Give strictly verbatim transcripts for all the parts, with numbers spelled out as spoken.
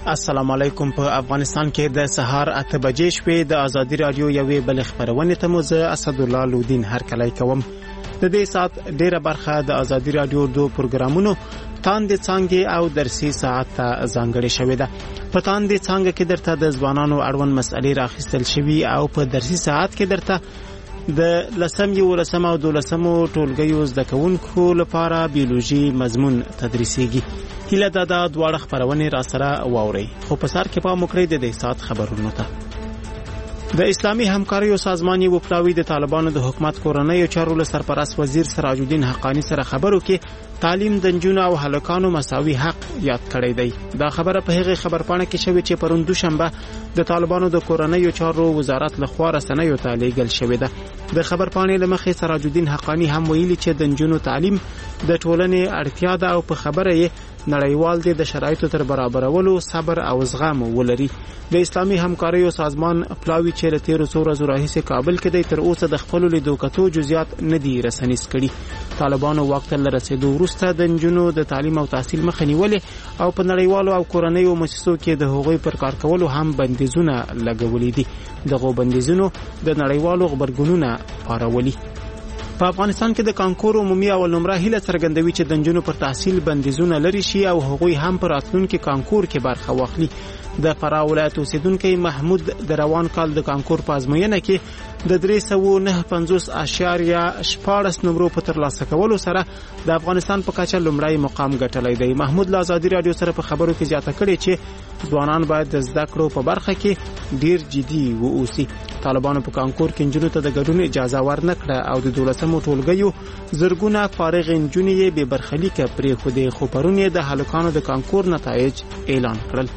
السلام علیکم. په افغانستان کې د سهار اته بجې شوې. د ازادي رادیو یوې بل خبرونه ته مو زه اسد الله لودین هرکلی کوم. د دې سات ډیره برخه د ازادي رادیو دو پروګرامونو تاند څنګه او درسي ساعت ته ځانګړې شوې ده. په تاند څنګه کې درته د ځوانانو اړوند مسلې راخیستل شوي او په درسي ساعت کې درته د لسم یو لسم او دولسمو ټولګیو زده کوونکو لپاره بیولوژي مضمون تدریسیږي. هیله ده دا دواړه خبرونه را سره واوري. خو په سر کې پام وکړئ د دې سات خبرونو ته. د اسلامي همکاریو سازمان یو پلاوی د طالبانو د حکومت کورنۍ چارو له سرپرست وزیر سراج الدین حقانی سره خبرو کې تعلیم د نجونو او هلکانو مساوي حق یاد کړی دی. دا خبره په هغه خبرپاڼه کې شوې چې پرون دوشنبه د طالبانو د کورنۍ چارو وزارت لخوا رسنیو ته لیږل شوې ده. د خبرپاڼې لمخې سراج الدین حقانی هم ویلي چې د نجونو تعلیم د ټولنې اړتیا ده او په خبره یې نړیوال دي د شرایطو تر برابرولو صبر او زغم ولري. د اسلامي همکاریو سازمان پلاوی چې له تیرو څو ورځو راهیسې کابل کې دی تر اوسه د خپلو لیدو کتو جزئیات نه دي رسنیز کړي. طالبانو وخت ته رسیدو وروسته د نجونو د تعلیم او تحصیل مخه نیولې او په نړیوالو او کورنیو مؤسسو کې د هغوی پر کار کولو هم بندیزونه لګولې دي. دغه بندیزونو د نړیوالو غبرګونونه پارولي. په افغانستان کې د کانکور عمومي اول نمره هیله څرګندوي چې د نجونو پر تحصیل بندیزونه لري شي او هغوی هم پر راتلونکي کانکور کې برخه واخلي. د فراه ولایت اوسیدونکي محمود د روان کال د کانکور په ازموینه کې د درې سوه نه پنځوس اعشاریه شپاړس نمرو په ترلاسه کولو سره د افغانستان په کچه لومړی مقام ګټلی دی. محمود له ازادي رادیو سره په خبرو کې زیاته کړې چې ځوانان باید د زده کړو په برخه کې ډیر جدي واوسي. طالبانو په کانکور کې نجونو ته د ګډون اجازه ورنکړه او د دولسمو ټولګیو زرګونه فارغ نجونې یې بې برخلیکه پرېښودې. خو پرون یې د هلکانو د کانکور نتایج اعلان کړل.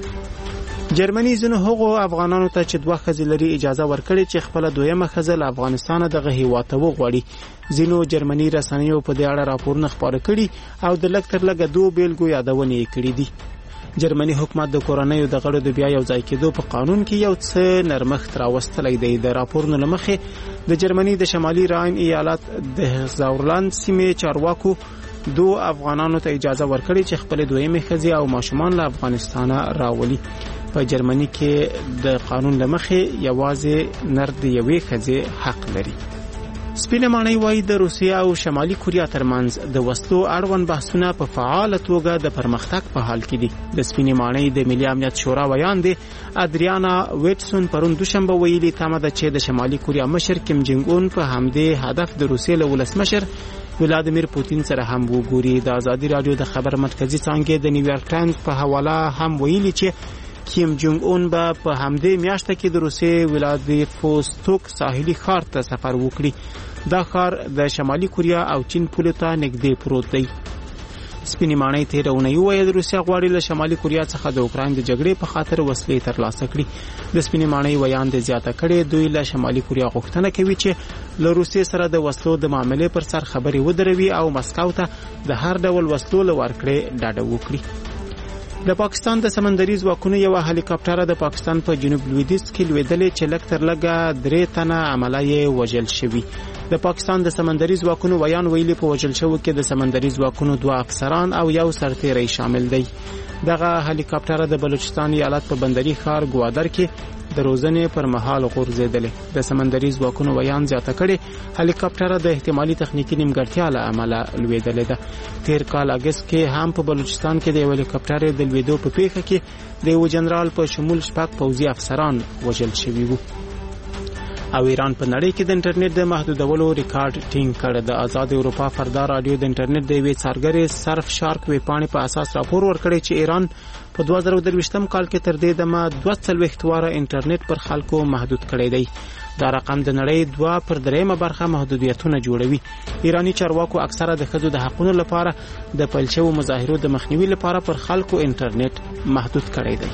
جرمني ځینو هغو افغانانو ته چې دوه ښځې لري اجازه ورکړې چې خپله دویمه ښځه له افغانستانه دغه هېواد ته وغواړي. ځینو جرمني رسنیو په دې اړه راپورونه خپاره کړي او د لږ تر لږه دوو بیلګو یادونې یې کړي دي. جرمني حکومت د کورنیو د غړو د بیا یو ځای کېدو په قانون کې یو څه نرمښت راوستلی دی. د راپورونو له مخې د جرمني د شمالي راین ایالت د زاورلاند سیمې چارواکو دو افغانانو ته اجازه ورکړي چې خپل دویمه ښځې او ماشومان له افغانستانه راولي. په جرمني کې د قانون له مخې یوازې نر د یوې ښځې حق لري. سپینه ماڼۍ وایي د روسیې او شمالي کوریا ترمنځ د وسلو اړوند بحثونه په فعاله توګه د پرمختګ په حال کې دي. د سپینې ماڼۍ د ملي امنیت شورا ویان دی ادریانا ویټسون پرون دوشنبه ویلي تمه ده چې د شمالي کوریا مشر کیم جنګ اون په همدې هدف د روسیې له ولسمشر ولادیمیر پوتین سره هم وګوري. د ازادي رادیو د خبر مرکزی څانګې د نیویارک ټایمز په حواله هم ویلي چې کیم جونګ اون به په همدې میاشت کې د روسیې ولادیوستوک ساحلي ښار ته سفر وکړي. دا ښار د شمالي کوریا او چین پولو ته نږدې پروت دی. سپینې ماڼۍ تېره اونۍ وویل روسیه غواړي له شمالي کوریا څخه د اوکراین د جګړې په خاطر وسلې ترلاسه کړي. د سپینې ماڼۍ ویان دې زیاته کړې دوی له شمالي کوریا غوښتنه کوي چې له روسیې سره د وسلو د معاملې پر سر خبرې ودروي او مسکو ته د هر ډول وسلو له ورکړې ډاډه وکړي. د پاکستان د سمندري ځواکونو یو هلیکاپټر د پاکستان په جنوب لویدیځ کې لویدلې چې لږ تر لږه درې تنه عمله یې وژل شوي. د پاکستان د سمندري ځواکونو ویان ویلي په وژل شوو کې د سمندري ځواکونو دوه افسران او یو سرتیری شامل دی. دغه هلیکاپټر د بلوچستان ایالت په بندري ښار ګوادر کې د روزنې پر مهال غورځېدلې. د سمندري ځواکونو ویان زیاته کړي هلیکاپټر د احتمالي تخنیکی نیمګړتیا له امله لویدلې ده. تیر کال اگست کې هم په بلوچستان کې د یو هلیکاپټر د لویدو په پیښه کې د یو جنرال په شمول شپږ پوځي افسران وژل شوي وو. او ایران په نړۍ کې د انټرنیټ د محدودولو ریکارډ ټینګ کړ. د آزاد اروپا فردا رادیو د انټرنیټ د یوې څارګرې سرف شارک ویبپاڼې په اساس راپور ورکړی چې ایران په دوه زره درویشتم کال کې تر دې دمه دوه څلوېښت واره انټرنیټ پر خلکو محدود کړی دی. دا رقم د نړۍ دوه پر دریمه برخه محدودیتونه جوړوي. ایرانی چارواکو اکثره د ښځو د حقوقو لپاره د پیل شوو مظاهرو د مخنیوي لپاره پر خلکو انټرنیټ محدود کړی دی.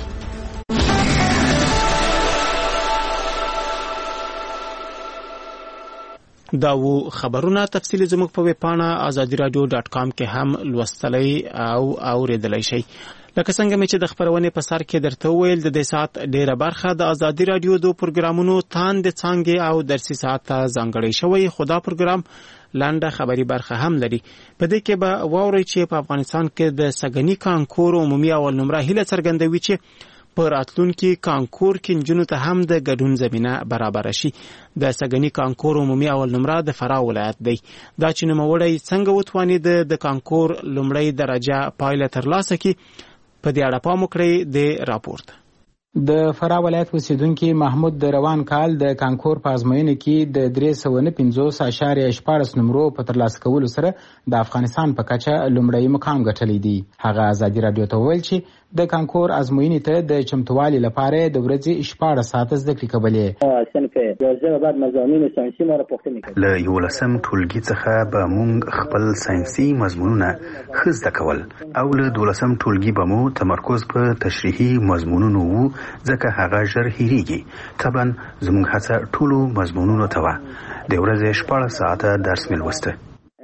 دا و خبرونه تفصیلی زموږ په ویب پاڼه آزادی رادیو ډاټ کام کې هم لوستلی او اوریدلی شئ. لکه څنګه مې چې د خبرونې په سر کې درته وویل د دې ساعت ډیره برخه د ازادي رادیو دو پروګرامونو تاند څنګه او درسي ساعت ته ځانګړی شوی. خدا پروګرام لنډه خبري برخه هم لري. په دې کې به واوري چې په افغانستان کې د سګنی کانکور عمومي اول نمره هیله څرګندوي چې په راتلونکي کانکور کې نجونو ته هم د ګډون زمينه برابر شي. د سګنی کانکور عمومي اول نمره د فراه ولایت دی. دا چې نوموړی څنګه وتوانید د کانکور لومړی درجه پایله ترلاسه کړي په دې اړه پام وکړئ د راپورټ. د فراه ولایت اوسیدونکي محمود د روان کال د کانکور په ازموینه کې د درې سوه نه پنځوس اعشاریه شپاړس نمرو په ترلاسه کولو سره د افغانستان په کچه لومړی مقام ګټلی دی. هغه ازادي رادیو ته وویل چې د کانکور ازموینې ته د چمتووالي لپاره د ورځې شپاړس ساعته زده کړې کولې. صنف یازده بعد مضامین ساینسي ما را پوښتنې کړې. له یولسم ټولګي څخه به موږ خپل ساینسي مضمونونه ښه زده کول او له دولسم ټولګي به مو تمرکز په تشریحي مضمونونو وو ځکه هغه ژر هیریږي. طبعا زموږ هڅه ټولو مضمونونو ته وه. د ورځې شپاړس ساعته درس مې لوسته.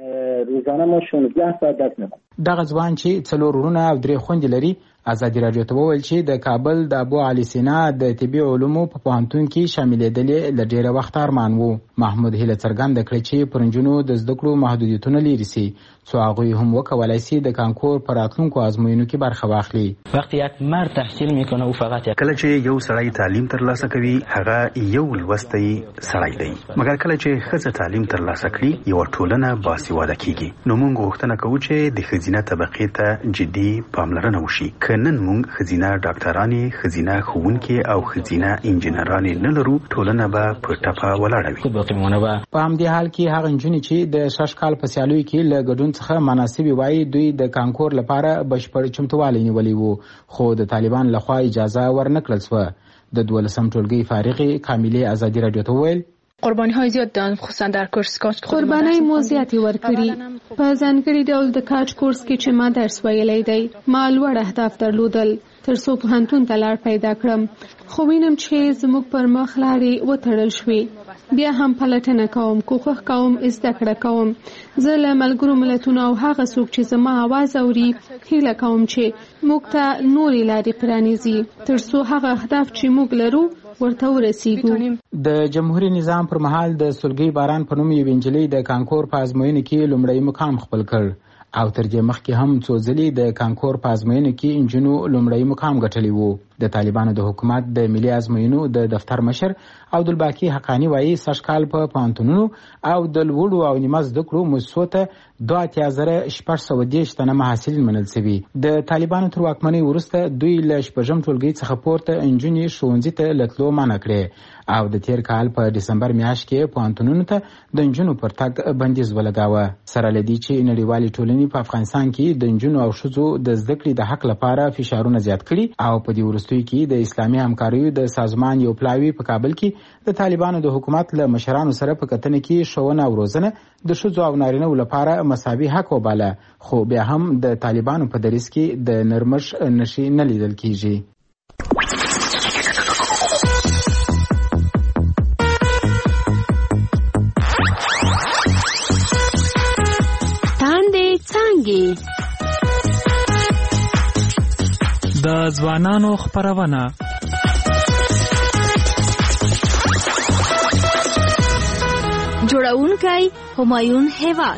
روزانه ما شانزده ساعت درس می‌خوندم. دغه ځوان چې څلور وروڼه او درې خویندې لري ازادي رادیو ته وویل چې د کابل د ابو علي سینا د طبي علومو په پوهنتون کې شاملېدل له ډېره وخت ارمان وو. محمود هیله څرګنده کړې چې پر نجونو د زده کړو محدودیتونه لري سي څو هغوی هم وکولای سي د کانکور پر راتلونکو ازموینو کې برخه واخلي. وقتی یک مرد تحصیل میکنه او فقط کله چې یو سړی تعلیم ترلاسه کوي هغه یو لوستی سړی دی، مګر کله چې ښځه تعلیم ترلاسه کړي یو ټولنه باسواده کیږي. نو موږ غوښتنه کوو چې د ښځینه طبقې ته جدي پاملرنه وشي. که نن موږ ښځینه ډاکټرانې، ښځینه ښوونکې او ښځینه انجینرانې نه لرو، ټولنه به په ټپه ولاړه وي. په همدې حال کې هغه نجونې چې د شش کال په سیالیو کې له ګډون څخه مناسبې وایي دوی د کانکور لپاره بشپړ چمتووالی نیولی وو، خو د طالبان لخوا اجازه ورنکړل شوه. د دولسم ټولګي فارغې کاملې ازادي رادیو ته وویل قربانی های زیاد دادن، خصوصا در کورس کاج. قربانی مو زیاتی ورکړي. په ځانګړي ډول د کاج کورس کې چې ما درس ویلی دی، ما لوړ اهداف درلودل تر څو پوهنتون ته لار پیدا کړم، خو وینم چې زموږ پر مخ لارې وتړل شوې. بیا هم پلټنه کوم، کوښښ کوم، زده کړه کوم. زه له ملګرو ملتونو او هغه څوک چې زما اواز اوري هیله کوم چې موږ ته نورې لارې پرانیزي تر څو هغه اهداف چې موږ لرو ورته ورسیږو. د جمهوریت نظام پر مهال د سلګي باران په نوم یوې نجلۍ د کانکور په ازموینه کې لومړی مقام خپل کړ او تر دې مخکې هم څو ځلې د کانکور په ازموینه کې انجونو لومړی مقام ګټلی وو. د طالبانو د حکومت د ملي ازموینو د دفتر مشر عبدالباقي حقانی وایي سږ کال په پوهنتونونو او د لوړو او نیمه زده کړو مؤسسو ته دوه اتیا زره شپږ سوه دېرش تنه محصلین منل شوي. د طالبانو تر واکمنۍ وروسته دوی له شپږم ټولګي څخه پورته انجونې ښوونځي ته له تلو منع کړې او د تیر کال په ډسمبر میاشت کې پوهنتونونو ته د انجونو پر تګ بندیز ولګاوه. سره له دې چې نړیوالې ټولنې په افغانستان کې د انجونو او ښځو د زده کړې د حق لپاره فشارونه زیات کړي او په دې وروستیو کې د اسلامي همکاریو د سازمان یو پلاوی په کابل کې د طالبانو د حکومت له مشرانو سره په کتنه کې ښوونه او روزنه د ښځو او نارینه‌و لپاره مساوي حق وباله، خو بیا هم د طالبانو په دریځ کې د نرمش نښې نه لیدل کیږي. د ځوانانو خپرونه جوړونکی همایون هیواد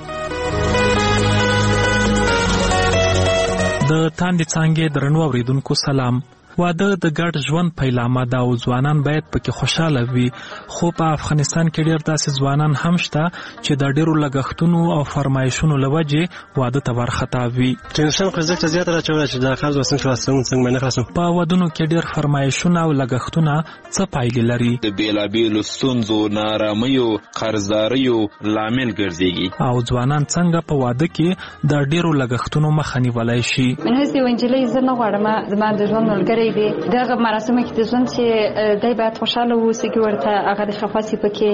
د تاندې څانګې درنو اوریدونکو سلام. واده د ګډ ژوند پیلامه ده او ځوانان باید پکې خوشاله وي، خو په افغانستان کې ډېر داسې ځوانان هم شته چې د ډېرو لګښتونو او فرمایشونو له وجې واده ته وارخطا وي. ټینشن خو زه زیات راچوله چې دا خرڅ وسنګ خلاصون څنګه نه خلاصون. په ودونو کې ډېر فرمایشونه او لګښتونه څه پایلې لري؟ د بیلابیلو ستونزو، نارامیو، قرضداریو لامل ګرځيږي. او ځوانان څنګه په واده کې د ډېرو لګښتونو مخه نیولای شي؟ من هسه ونجلې زه نه غواړم زما د ژوند ملګری دی دغه مراسمو کې د ژوند چې دای باید خوشاله اوسي کې ورته هغه د خفاسي پکې.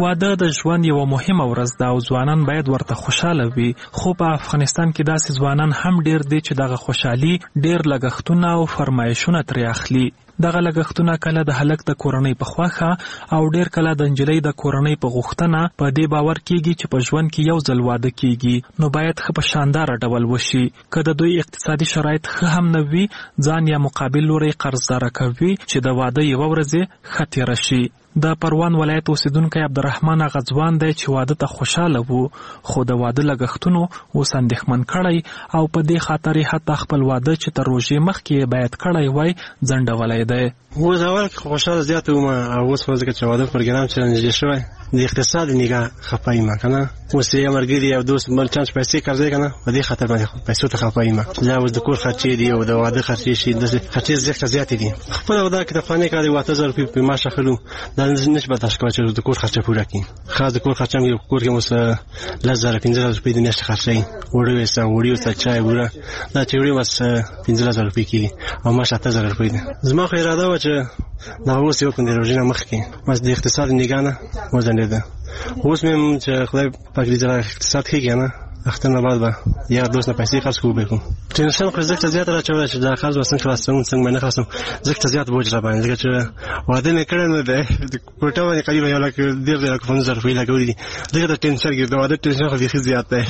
واده د ژوند یو مهمه ورځ ده او ځوانان باید ورته خوشاله وي، خو په افغانستان کې داسې ځوانان هم ډیر دي چې دغه خوشحالي ډیر لګښتونه او فرمایشونه ترې اخلي. دغه لګښتونه کله د هلک د کورنۍ په خوښه او ډیر کله د نجلۍ د کورنۍ په غوښتنه په دې باور کیږي چې په ژوند کې یو ځل واده کیږي، نو باید ښه په شاندار ډول وشي. که د دوی اقتصادي شرایط ښه هم نه وي، ځان یا مقابل لوري قرضدار کوي چې د واده یوه ورځ ښه تیره شي. د پروان ولایت اوسیدونکی عبدالرحمن هغه ځوان دی چې واده ته خوشاله وو، خو د واده لګښتونو اوس اندېښمن کړی او په دې خاطر یې حتی خپل واده چې تر روژې مخکې باید کړی وای ځنډولی دی. اوس اول کې خوشاله زیاته وم او اوس خو ځکه چې واده پروګرام چې نږدې شوی د اقتصاد نگاه خفه یم که نه. اوس یې ملګري او دوست بل چانس پیسې قرضوي که نه، په دې خاطر باندې پیسو ته خفه یم. دا اوس د کور خرچې دي او د واده خرچې شي، داسې خرچې زیاته زیاتې دي. خپله دا کتابخانې کار د اته زره روپۍ په معاش اخلو، دا نشي برداشت کولی چې د کور خرچه پوره کړي. خاص د کور خرچه هم یو کور کې اوس لس زره پنځه زره روپۍ د میاشتې خرڅوي. وړۍ ویسته وړي ویسته چای بوره، دا چې وړي بس پنځلس زره روپۍ کېږي او معاش اته زره روپۍ ده. زما خو اراده وه چې دا اوس یې وکړم د روژې نه مخکې، بس د اقتصاد نګاه نه وځنډېده. اوس مې هم چې خدای پاک دې زره اقتصاد ښه کړي نه، اختر نه بعد به یا دوست نه پیسې خرڅ کوو بېکو. ټینشن خو ځکه زیات راچولی چې دا خرڅ به څنګه خلاصوم څنګه به نه خلاصوم، ځکه زیات بوج را باندې، ځکه چې واده مې کړی نه دی. د کوټه باندې قریبا یو لک ډېر ډېر پنځه زره روپۍ لګولي دي، ځکه د ټینشن کې د واده ټینشن خو بیخي زیات دی.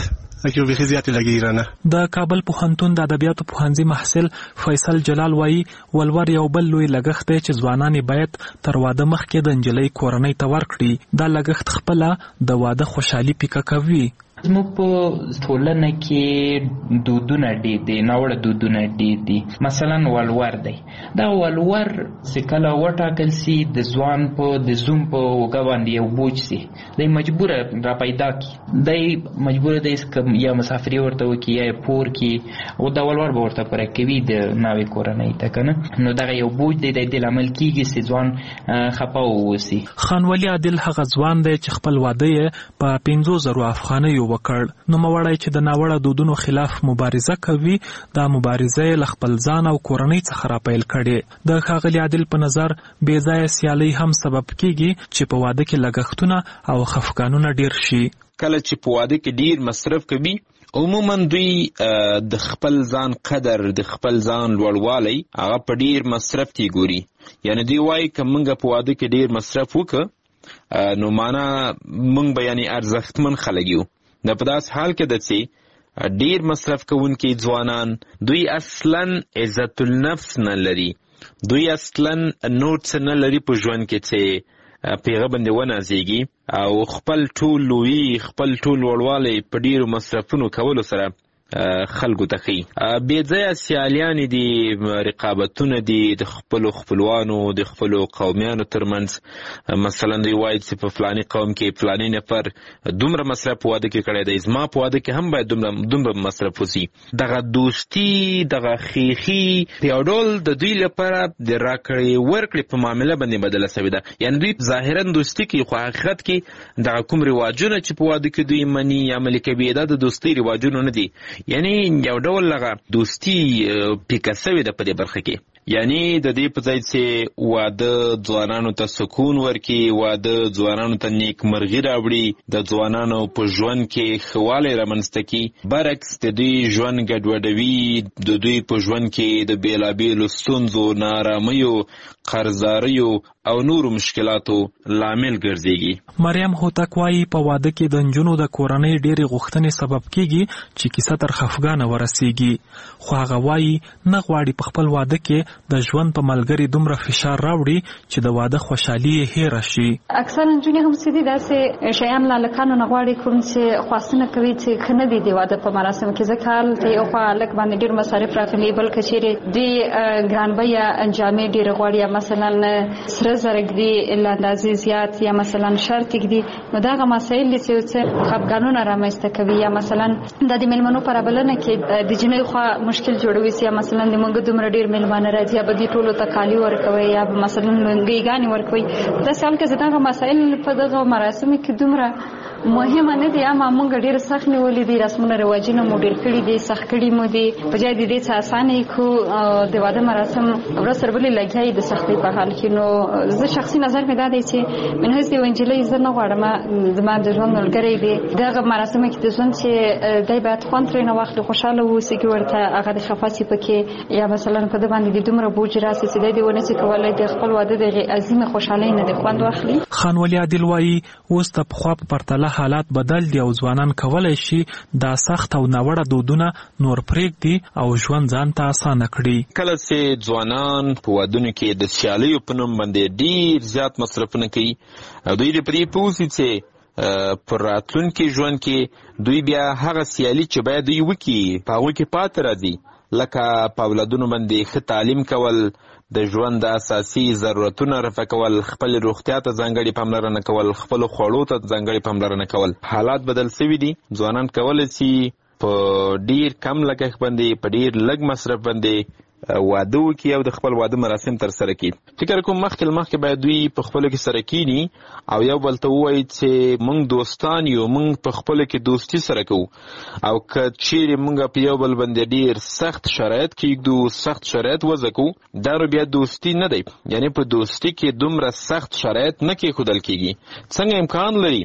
د کابل پوهنتون د ادبیاتو پوهنځي محصل فیصل جلال وایي ولور یو بل لوی لګښت دی چې ځوانان باید تر واده مخکې د نجلۍ کورنۍ ته ورکړي. دا لګښت خپله د واده خوشحالي پیکه کوي. زموږ په ټولنه کې دودونه ډېر دي، ناوړه دودونه ډېر دي. مثلا ولور دی، دا ولور چې کله وټاکل سي د ځوان په د زوم په اوږه باندې یو بوج سي، دی مجبوره را پیدا کړي، دی مجبوره دی یا مسافري ورته وکړي یا یې پور کړي او دا ولور به ورته پوره کوي د ناوې کورنۍ ته که نه. نو دغه یو بوج دی، دی د لامل کېږي چې ځوان خفه واوسي. خانولي عادل هغه ځوان دی چې خپل واده یې په پنځو زرو افغانیو وکړ. نو موړی چې د ناوړه دودونو خلاف مبارزه کوي، دا مبارزه یې له خپل ځان او کورنۍ څخه راپیل کړې. د ښاغلي عادل په نظر بې ځایه سیالۍ هم سبب کیږي چې په واده کې لګښتونه او خفګانونه ډیر شي. کله چې په واده کې ډیر مصرف کوي، عموما دوی د خپل ځان قدر، د خپل ځان لوړوالی هغه په ډیر مصرف تی ګوري. یعنی دوی وایي که موږ په واده کې ډیر مصرف وکړو نو معنا موږ به یعنی ارزښتمن خلک یو. د په داس حال کې د چې ډیر مصرف کوونکي ځوانان دوی اصلا عزت النفس نه لري، دوی اصلا نور څه نه لري په ژوند کې چې پیغه باندې ونازېږي او خپل ټول لوی خپل ټول وړوالی په ډیرو مصرفونو کولو سره خلکو ته ښي. بې ځایه سیالیانې دي، رقابتونه دي د خپلو خپلوانو د خپلو قومیانو ترمنځ. مثلا دوی وایي چې په فلاني قوم کې فلاني نفر دومره مصرف په واده کې کړی دی، زما په واده کې هم باید دومره دومره مصرف وسي. دغه دوستي، دغه خیخي په یو ډول د دوی لپاره د راکړې ورکړې په معامله باندې بدله سوې ده. یعنې دوی ظاهرا دوستي کوي خو حقیقت کې دغه کوم رواجونه چې په واده کې دوی مني یا عملي کوي دا د دوستۍ رواجونه نه دي. یعنی یو ډول لغه دوستی پیکه سوې ده په دې برخه کې. یعنی د دې په ځای چې واده ځوانانو ته سکون ورکړي، واده ځوانانو ته نیکمرغي راوړي، د ځوانانو په ژوند کې ښه والی رامنځته کړي، برعکس د دوی ژوند ګډوډوي، د دوی په ژوند کې د بېلابېلو ستونزو، ناارامیو، قرضداریو او نورو مشکلاتو لامل ګرځېږي. مریم هوتک وایي په واده کې د نجونو د کورنۍ ډېرې غوښتنې سبب کېږي چې کیسه تر خفګانه ورسېږي. خو هغه وایي نه غواړي په خپل واده کې د ژوند په ملګري دومره فشار راوړي چې د واده خوشحالي یې هېره شي. اکثر نجونې هم چې دي داسې شیان له هلکانو نه غواړي کوم چې خواستونه کوي چې ښه نه دي د واده په مراسمو کې، ځکه هلته یو خوا هلک باندې ډېر مصارف راغلي، بل که چېرې دوی ګرانبیه جامې ډېرې غواړي یا مثلا سره زره ږدي له اندازې زیات یا مثلا شرط ږدي، نو دغه مسایل دي چې څه خفګانونه رامنځته کوي. یا مثلا د دې مېلمنو په رابلنه کې د جنۍ خوا مشکل جوړوي چې یا مثلا د موږ دومره ډېر مېلمانه راځي یا به دې ټولو ته کالي ورکوي یا به مثلا لونګۍ ورکوي. داسې حال کې چې دغه مسایل په دغه مراسمو کې دومره مهمه نه دي، اما موږ ډېر سخت نیولي دي، رسمونه رواجونه مو ډېر کړي دي، سخت کړي مو دي، په ځای د دې څه اسانه یې کړو د واده مراسم ورځ تر بلې لګیا یې د سختۍ په حال کې. نو زه شخصي نظر مې دا دی چې من هیڅ یو نجلۍ زه نه غواړم زما د ژوند ملګری دی دغه مراسمو کې د ژوند چې دی باید خوند ترېنه واخلي خوشحاله واوسي کې ورته هغه د خفه سي پکې یا مثلا په د باندې د دومره بوج راسي چې دی ونه چې کولای د خپل واده د عظیمه خوشحالۍ نه د خوند واخلي. خان ولی عادل وایي اوس د پخوا په پرتله حالات بدل دي او ځوانان کولی شي دا سخت او ناوړه دودونه نور پرېږدي او ژوند ځان ته اسانه کړي. کله چې ځوانان په وادونو کې د سیالیو په نوم باندې ډېر زیات مصرفونه کوي او دوی د پرې پوسي چې پر راتلونکي ژوند کې دوی بیا هغه سیالي چې باید دوی وکړي په هغوی کې پاتې راځي لکه په اولادونو باندې ښه تعلیم کول د ژوند د اساسي ضرورتونه رفع کول خپل روغتیا ته ځانګړې پاملرنه کول خپلو خوړو ته ځانګړې پاملرنه کول. حالات بدل سوي دي ځوانان کولی شي په ډیر کم لګښت باندې په ډیر لږ مصرف باندې واده وکړي او د خپل واده مراسم تر سره کړي. فکر کوم مخکې مخکې باید دوی په خپلو کې سره کینی او یو بل ته ووایي چې موږ دوستان یو موږ په خپلو کې دوستي سره کوو او که چیرې موږ په یو بل باندې ډیر سخت شرایط کېږدو سخت شرایط وضع کوو دا نو بیا دوستي نه دی یعنی په دوستي کې دومره سخت شرایط نه کېښودل کېږي. څنګه امکان لري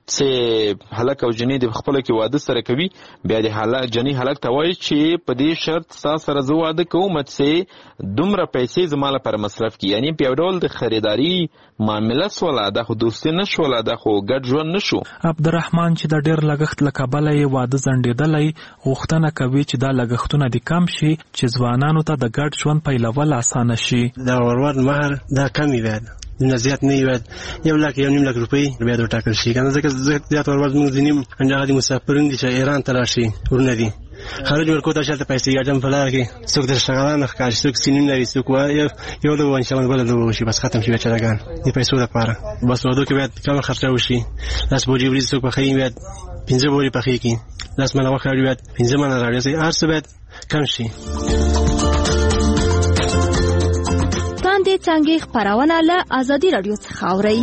چې هلک او جنۍ د خپلو کې واده سره کوي بیا د جنۍ هلک ته وایي چې په دې شرط ستا سره زه واده کوم چې دومره پیسې زما لپاره مصرف کړي یعنی په یو ډول د خریداري معامله سوله دا خو دوستي نه شوله دا خو ګډ ژوند نه شو. عبدالرحمن چې د ډېر لګښت له کبله یې واده ځنډېدلی غوښتنه کوي چې دا لګښتونه دې کم شي چې ځوانانو ته د ګډ ژوند پیلول اسانه شي. دا ورور مهر دا کم وي باید نه زیات نه وي یو لک یو نیم لک روپۍ باید ورټاکل شي که نه ځکه زیات ورور زموږ ځینې هغه دي مسافرون دي چې ایران ته راشي ورونه دي خارج ورکو ته شلته پیسې ګټم په لاره کې څوک د شغالان ښکاري څوک سینیم لري څوک یو لږ انشاءالله بله لږ وشي بس ختم شي بیچارهګان د پیسو دپاره بس واده کې باید کمه خرچه وشي لس بوجې وریځې څوک پخوي باید پنځه بوجې پخې کړي لس منه غوښه راوړي باید پنځه منه راوړي هر څه باید کم شي. تاندې څانګې خپرونه له ازادي راډیو څخه اورئ.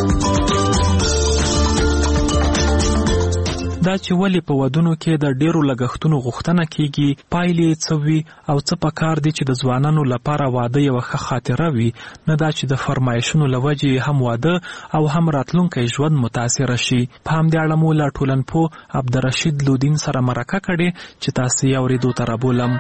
دا چې ولې په ودونو کې د ډیرو لګښتونو غوښتنه کیږي پایلې څه وي او څه پکار دي چې د ځوانانو لپاره واده یو ښه خاطره وي نه دا چې د فرمایشونو له وجې هم واده او هم راتلونکی ژوند متاثره شي. په همدې اړه مو له ټولنپوه عبدالرشید لودین سره مرکه کړې چې تاسو یې اورېدو ته رابولم.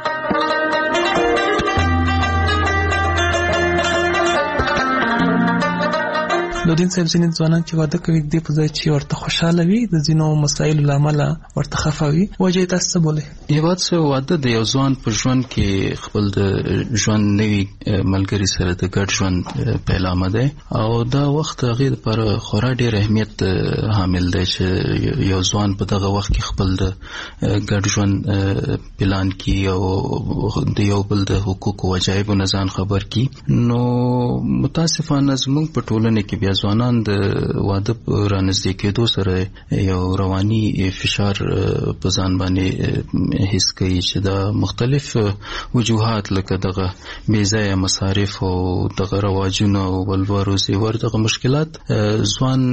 لودین صاحب ځینې ځوانان چې واده کوي دې په ځای چې ورته خوشحاله وي د ځینو مسایلو له امله ورته خفه وي وجه یې تاسو څه بولئ؟ هېواد څه واده د یو ځوان په ژوند کې خپل د ژوند نوي ملګري سره د ګډ ژوند پیلامه دی او دا وخت هغې دپاره خورا ډېر اهمیت حامل دی چې یو ځوان په دغه وخت کې خپل د ګډ ژوند پلان کړي او د یو بل د حقوقو وجایبو نه ځان خبر کړي. نو متاسفانه زموږ په ټولنه کې بیا ځوانان د واده رانږدې کېدو سره یو رواني فشار په ځان باندې حس کوي چې دا مختلف وجوهات لکه دغه بې ځایه مصارف او دغه رواجونه او ولور او زیور دغه مشکلات ځوان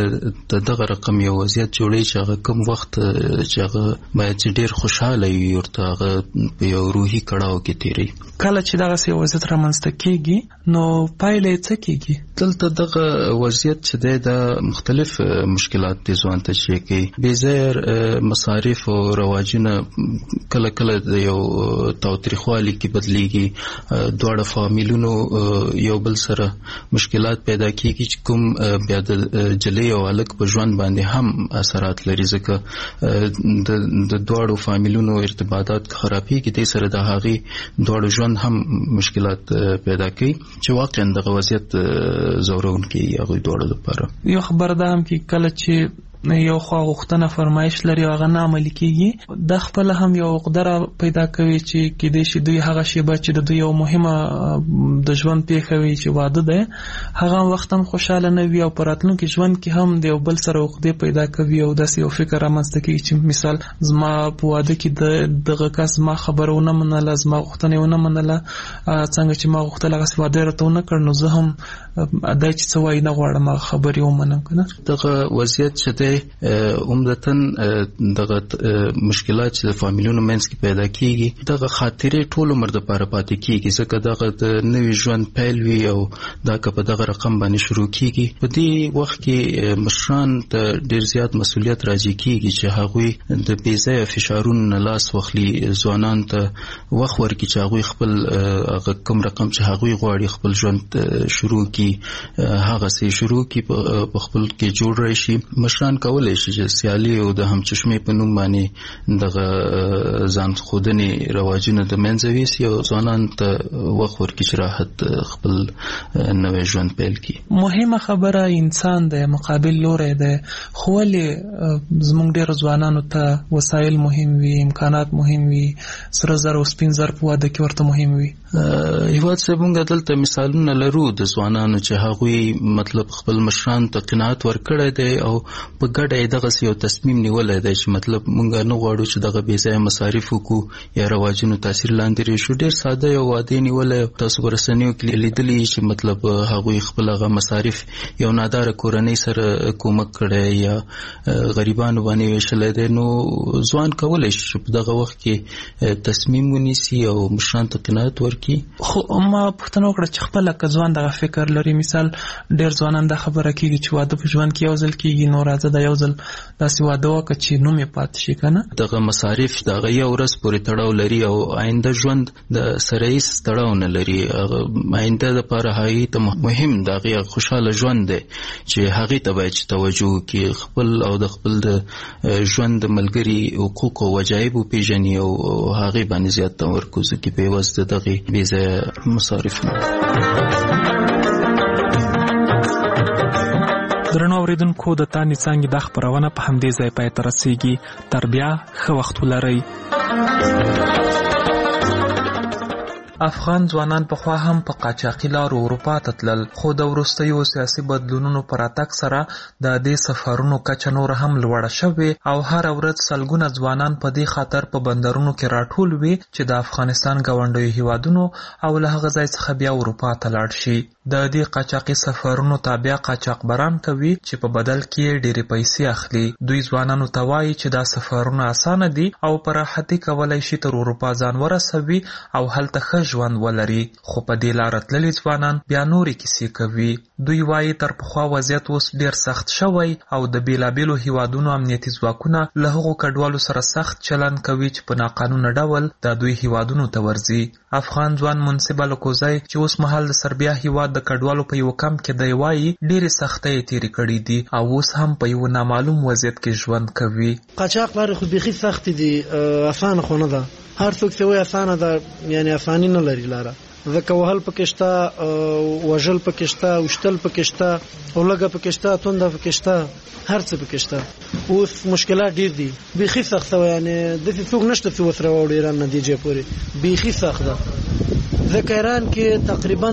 د دغه رقم یو وضعیت جوړوي چې هغه کوم وخت چې هغه باید چې ډېر خوشحاله وي ورته هغه په یو روحي کړاو کې تېروي. کله چې دغسې یو وضعیت رامنځته کېږي نو پایله یې څه کېږي؟ دلته دغه وضعیت چې دی دا مختلف مشکلات دي ځوان ته چې کوي بې ځایه مصارف او رواجونه کله کله د یو تاوتریخوالي کې بدلیږي دواړه فامیلونو یو بل سره مشکلات پیدا کېږي چې کوم بیا د جلۍ او هلک په ژوند باندې هم اثرات لري ځکه د دواړو فامیلونو ارتباطات خرابېږي دې سره د هغې دواړو ژوند هم مشکلات پیدا کوي چې واقعا دغه وضعیت زورونکی هغوی دواړو لپاره. یو خبر ده هم کې کله چې یو خوا غوښتنه فرمایش لري او هغه نه عملي کېږي دا خپله هم یو عقده پیدا کوي چې کیدای شي دوی هغه شیبه چې د دوی یو مهمه د ژوند پیښه وي چې واده دی هغه وخت هم خوشحاله نه وي او په راتلونکي ژوند کې هم د یو بل سره عقدې پیدا کوي او داسې یو فکر رامنځته کېږي چې مثال زما په واده کې د دغه کس زما خبره ونه منله زما غوښتنه ونه منله څنګه چې ما غوښتل هغسې واده یې راته ونه کړ نو زه هم دا چې څه وایي نه غواړم هغه خبرې ومنم که نه. دغه وضعیت چې دی دی عمدتاً دغه مشکلات چې د فامیلونو منځ کې پیدا کیږي دغه خاطرې ټول عمر د پاره پاتې کیږي ځکه دغه د نوي ژوند پیل وي او دا که په دغه رقم باندې شروع کیږي په دې وخت کې مشران ته ډیر زیات مسؤلیت راځي کیږي چې هغوی د بې ځایه فشارونو نه لاس واخلي ځوانان ته وخت ورکړي چې هغوی خپل هغه کوم رقم چې هغوی غواړي خپل ژوند شروع کړي هغسې شروع کړي په خپل کې جوړ راشي. مشران کولی شي چې سیالي او د همچشمې په نوم باندې دغه ځان ښودنې رواجونه د منځه ویسي او ځوانانو ته وخت ورکړي چې راحت خپل نوی ژوند پیل کړي. مهمه خبره انسان د مقابل لوری دی خو ولې زموږ ډېرو ځوانانو ته وسایل مهم وي امکانات مهم وي سره زر او سپین زر په واده کې ورته مهم وي. هیواد صاحب موږ دلته مثالونه لرو د ځوانانو چې هغوی مطلب خپل مشرانو ته قناعت ورکړی دی او په ګډه یې دغسې یو تصمیم نیولی دی چې مطلب موږ نه غواړو چې دغه بې ځایه مصارف وکړو یا رواجونو تاثیر لاندې راشو. ډېر ساده یو واده یې نیولی تاسو په رسنیو کې لیدلي چې مطلب هغوی خپل هغه مصارف یو ناداره کورنۍ سره کومک کړی یا غریبانو باندې ویشلی دی. نو ځوان کولی شي چې په دغه وخت کې تصمیم ونیسي او مشرانو ته قناعت ورکړي. خو ما پوښتنه وکړه چې خپله که ځوان دغه فکر لري مثال ډېر ځوانان دا خبره کېږي چې واده په ژوند کې یو ځل کېږي نو راځه دا یو ځل داسې واده وکړه چې نوم یې پاتې شي که نه. دغه مصارف د هغه یو ورځ پورې تړاو لري او آینده ژوند د سره هېڅ تړاو نه لري. آینده دپاره هغې ته مهم د هغې خوشحاله ژوند دی چې هغې ته باید چې توجه وکړي خپل او د خپل د ژوند د ملګري حقوق او وجایب وپېژني او هغې باندې زیات تمرکز وکړي په عوض د دغې بې ځایه مصارف نه. درنو اوریدونکو د تانې څانګې دا خپرونه په همدې ځای پای ته رسیږي. تر بیا ښه وخت ولرئ. افغان ځوانان پخوا هم په قاچاقي لارو اروپا ته تلل خو د وروستیو سیاسي بدلونونو په راتګ سره د دې سفرونو کچه نور هم لوړه شوې او هره ورځ سلګونه ځوانان په دې خاطر په بندرونو کې راټول وي چې د افغانستان ګاونډیو هیوادونو او له هغه ځای څخه بیا اروپا ته لاړ شي. د دې قاچاقي سفرونو تابع قاچاقبران کوي چې په بدل کې ډېرې پیسې اخلي. دوی ځوانانو ته وایي چې دا سفرونه اسانه دي او په راحتي کولی شي تر اروپا ځان ورسوي او هلته ښه ژوند ولري. خو په دې لاره تللي ځوانان بیا نورې کیسې کوي. دوی وایي تر پخوا وضعیت اوس ډېر سخت شوی او د بېلابېلو هیوادونو امنیتي ځواکونه له هغو کډوالو سره سخت چلند کوي چې په ناقانونه ډول د دوی هیوادونو ته ورځي. افغان ځوان منصب الکوزی چې اوس مهال د سربیا هیواد د کډوالو په یو کمپ کې دی وایي ډېرې سختۍ یې تېرې کړي دي او اوس هم په یو نامعلوم وضعیت کې ژوند کوي. قاچاق لارې خو بیخي سختې دي اسانه خو نه ده. هر څوک چې وایي اسانه ده یعنی اساني نه لري لاره ځکه وهل پکې شته وژل پکې شته وشتل پکې شته او لږه پکې شته تونده پکې شته هر څه پکې شته. اوس مشکلات ډېر دي بیخي سخت وه یعنی داسې څوک نشته چې اوس راوړي ایران نتیجې پورې بیخي سخت ده ځکه ایران کې تقریبا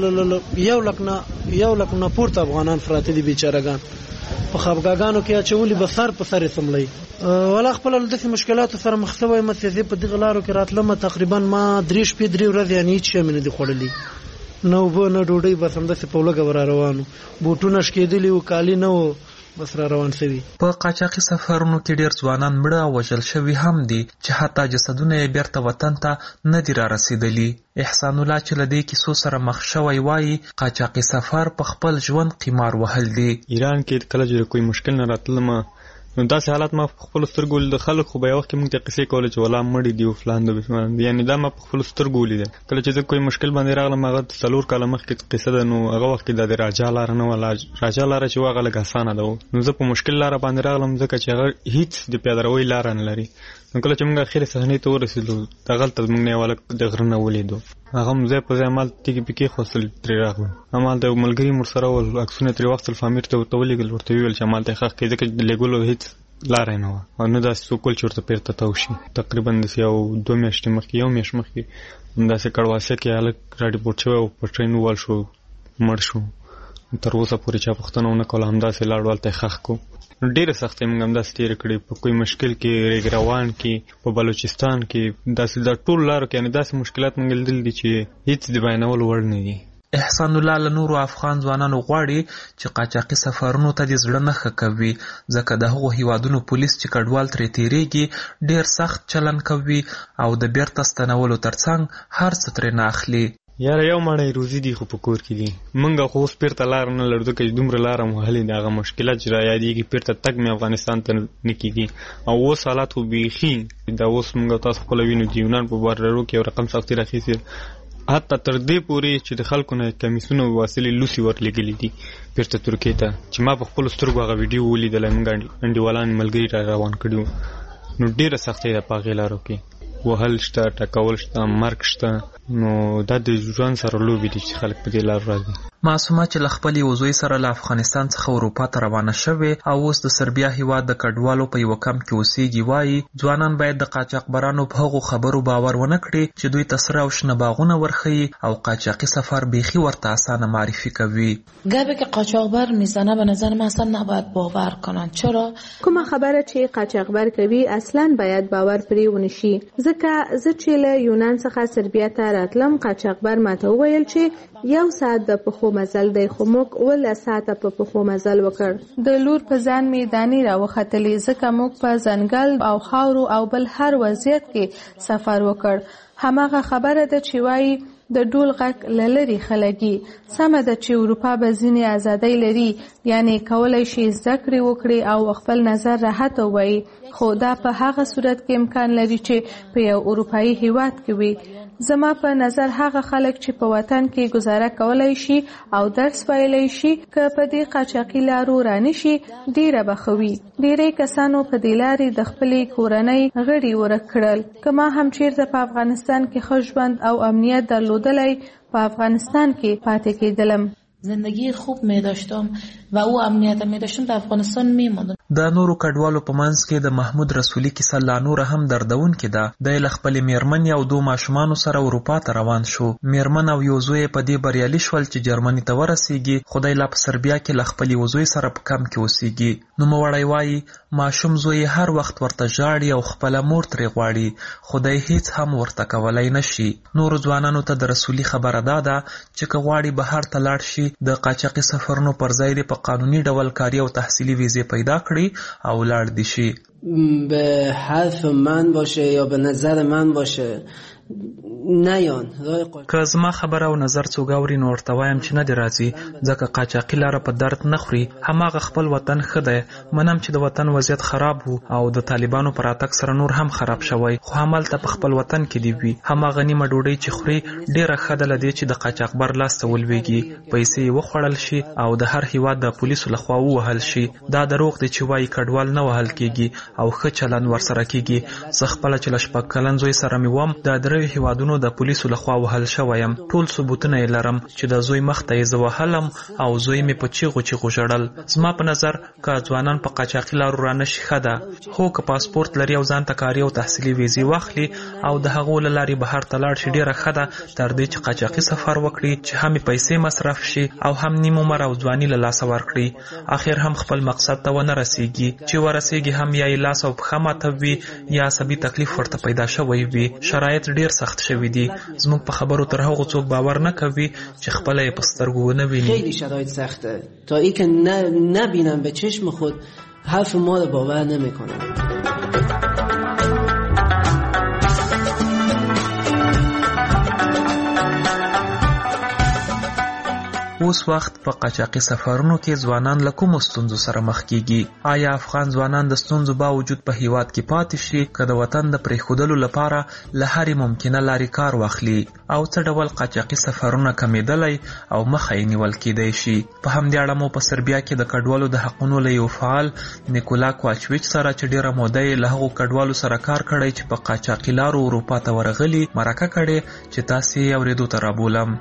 یو لک نه یو لک نه پورته افغانان پراته دي بیچارهګان په خفګاګانو کې اچولي به سر په سر یې سملی ولا خپل داسې مشکلاتو سره مخ شوی یم چې زه په دغه لارو کې راتلم تقریبا ما درې شپې درې ورځې یعنې هېڅ شی مې نه دي خوړلي نه اوبه نه ډوډۍ بس همداسې په لږه به را روانو بوټونه شکېدلي وو کالي نه وو بس را روان شوي. په قاچاقي سفرونو کې ډېر ځوانان مړه او وژل شوي هم دي چې حتی جسدونه یې بیرته وطن ته نه دي را رسېدلي. احسان الله چې له دې کیسو سره مخ شوی وایي قاچاقي سفر په خپل ژوند قمار وهل دي. ایران کې کله چې کوئی مشکل نه راتلم نو داسې حالات ما په خپلو سترګو د خلک خو به یو وخت کې موږ ته قصې کولې چې ولا مړي دي او فلان د بسمان دي یعنې دا ما په خپلو سترګو ولیدل. کله چې زه کوئی مشکل باندې راغلم هغه څلور کاله مخکې قصه ده نو هغه وخت کې دا د راجا لاره نه وه راجا لاره چې وه هغه لږ اسانه ده نو زه په مشکل لاره باندې راغلم ځکه چې هغه هېڅ د پیاده روۍ لاره نه لري. نو کله چې موږ اخرې صحنې ته ورسېدو دغلته موږ نه یو هلک د غره نه ولیدو هغه هم ځای په ځای همالته تیږې پکې خواستل ترې راغلو همالته یو ملګري ورسره ول عکسونه ترې واخیستل فامیر ته ورته ولېږل ورته ویل چې همالته یې ښخ کړي ځکه د لېږلو هېڅ لاره نه وه او نه داسې څوک ول چې ورته بیرته تاو شي. تقریبا داسې یو دوه میاشتې مخکې یو میاشت مخکې همداسې کړواسه کې هلک راډیپورټ شوی او په ټرین ووال شو مړ شو تر اوسه پورې چا پوښتنه ونه کوله همداسې لاړو هلته یې ښخ کړو. ډېرې سختۍ موږ همداسې تېرې کړې په کوی مشکل کې ریګ روان کې په بلوچستان کې داسې دا ټول لارو کې یعنې داسې مشکلات موږ لیدلي دي چې هېڅ د بیانولو وړ نه دي. احسان الله له نورو افغان ځوانانو غواړي چې قاچاقي سفرونو ته د زړه نه ښه کوي، ځکه د هغو هیوادونو پولیس چې کډوال ترې تیریږي ډیر سخت چلن کوي او د بیرته ستنولو ترڅنګ هر څه ترې نه اخلي. یاره یو مړی روزي دی خو په کور کې دي، موږ خو اوس بیرته لار نه لرو ځکه چې دومره لاره مو وهلې دي، هغه مشکلات چې رایادېږي بیرته تګ مې افغانستان ته نه کېږي او اوس حالات خو بیخي دا اوس موږ تاسو خپله وینو د یونان په بارډرو کې یو رقم سختي راخیستې، حتی تر دې پورې چې د خلکو نه کمیسونه واسلې لوسي ورلېږلي دي بیرته ترکیې ته، چې ما په خپلو سترګو هغه ویډیو ولیدلی، موږ انډیوالان ملګري را روان کړي وو، نو ډېره سختۍ ده په هغې لارو کې، وهل شته، ټکول شته، مرګ شته، نو دا د ژوند سره لوبې دي چې خلک په دې لار راځي. معصومه چې له خپل یو زوی سره له افغانستان څخه اروپا ته روانه شوې او اوس د سربیا هیواد د کډوالو په یو کمپ کې اوسېږي، وایي ځوانان باید د قاچاقبرانو په هغو خبرو باور ونه کړي چې دوی ته سره او شنه باغونه ورښیي او قاچاقي سفر بیخي ورته اسانه معرفی کوي. گپی که قاچاقبر میزنه به نظر من اصلا نباید باور کنن. چرا؟ کومه خبره چې قاچاقبر کوي اصلا باید باور پرې ونشي، ځکه زه چې له یونان څخه سربیا ته راتلم قاچاقبر ماته وویل چې یو ساعت د پخو مزل دی، خو موږ اوله ساعته په پخو مزل وکړ. د لور په ځان مې دانې راوختلې، ځکه موږ په ځنګل او خاورو او بل هر وضعیت کې سفر وکړ. هماغه خبره ده چې وایي د ډول غږ له لرې خلګي، سمه ده چې اروپا به ځینې ازادۍ لري، یعنی کولی شي زده کړې وکړي او خپل نظر راحت ووایي، خو دا په هغه صورت کې امکان لري چې په یو اروپایي هیواد کې وي. زما په نظر هغه خلک چې په وطن کې گزاره کولای شي او درس ویلی شي که په دې قاچاقي لارو رانشي ډیره به ښه وي. ډیری کسانو په دې لارې د خپلې کورنۍ غړي ورک کړل. که ما هم چیرته په افغانستان کې ښه ژوند او امنیت درلودلی په افغانستان کې پاتې کېدلم. زندگی خوب می داشتم و او امنیت می داشتم در افغانستان می ماندم. د نورو کډوالو په منځ کې د محمود رسولي کیسه لا نوره هم دردونکې ده. دی له خپلې میرمنې او دو ماشومانو سره اروپا ته روان شو. میرمن او یو زوی په دې بریالي شول چې جرمني ته ورسیږي، خو دی لا په سربیا کې له خپل یو زوی سره په کمپ کې اوسیږي. نوموړی وایي ماشوم زوی هر وخت ورته ژاړي او خپله مور ترې غواړي، خو دی هیڅ هم ورته کولی نشي. نورو ځوانانو ته د رسولي خبره دا ده چې که غواړي بهر ته لاړ شي د قاچاقي سفرونو پر ځای دې په قانوني ډول کاري او تحصیلي ویزې پیدا کړي او لاړ دي شي. به حرف من باشه یا به نظر من باشه نیان که زما خبره او نظر څوک اوري نو ورته وایم چې نه دی راځي، ځکه قاچاقي لاره په درد نه خوري. هماغه خپل وطن ښه دی. منم چې د وطن وضعیت خراب وو او د طالبانو پر راتګ سره نور هم خراب شوی، خو همالته په خپل وطن کې دی وي. هماغه نیمه ډوډۍ چې خوري ډیره ښه ده له دې چې د قاچاقبر لاس ته ولویږي، پیسې یې وخوړل شي او د هر هیواد د پولیسو لخوا ووهل شي. دا دروغ دی چې وایي کډوال نه وهل کېږي او ښه چلند ورسره کېږي. زه خپله چې له شپږ کلن زوی سره مې وم د دریو هیوادونو د پولیسو لخوا وهل شویم. ټول ثبوتونه یې لرم چې د زوی مخ ته یې زه وهلم او زوی مې په چیغو چیغو ژړل. زما په نظر که ځوانان په قاچاقي لارو رانشي ښه ده، خو که پاسپورت لري او ځان ته کاري او تحصیلي ویزې واخلي او د هغو له لارې بهر ته لاړ شي ډېره ښه ده، تر دې چې قاچاقي سفر وکړي چې هم پیسې مصرف شي او هم نیم عمر او ځواني له لاسه ورکړي. اخر هم خپل مقصد ته ونه رسیږي. چې ورسیږي هم یا یې لاس او پښه ماته وي یا عصبي تکلیف ورته پیدا شوی وي. شرایط ډېر سخت شوي دي. زموږ په خبرو تر هغو څوک باور نه کوي چې خپله یې په سترګو ونه ویني. خیلی شرایط سخته تا ای که نبینم به چشم خود حرف ما رو باور نمیکنم. اوس وخت په قاچاقي سفرونو کې ځوانان له کومو ستونزو سره مخ کیږي؟ آیا افغان ځوانان د ستونزو باوجود په هیواد کې پاتې شي که د وطن د پرېښودلو لپاره له هرې ممکنه لارې کار واخلي؟ او څه ډول قاچاقي سفرونه کمیدلی او مخه یې نیول کیدی شي؟ په همدې اړه مو په سربیا کې د کډوالو د حقونو له یو فعال نیکولا کوواچویچ سره چې ډېره موده یې له هغو کډوالو سره کار کړی چې په قاچاقي لارو اروپا ته ورغلي مرکه کړې چې تاسې یې اورېدو ته رابولم.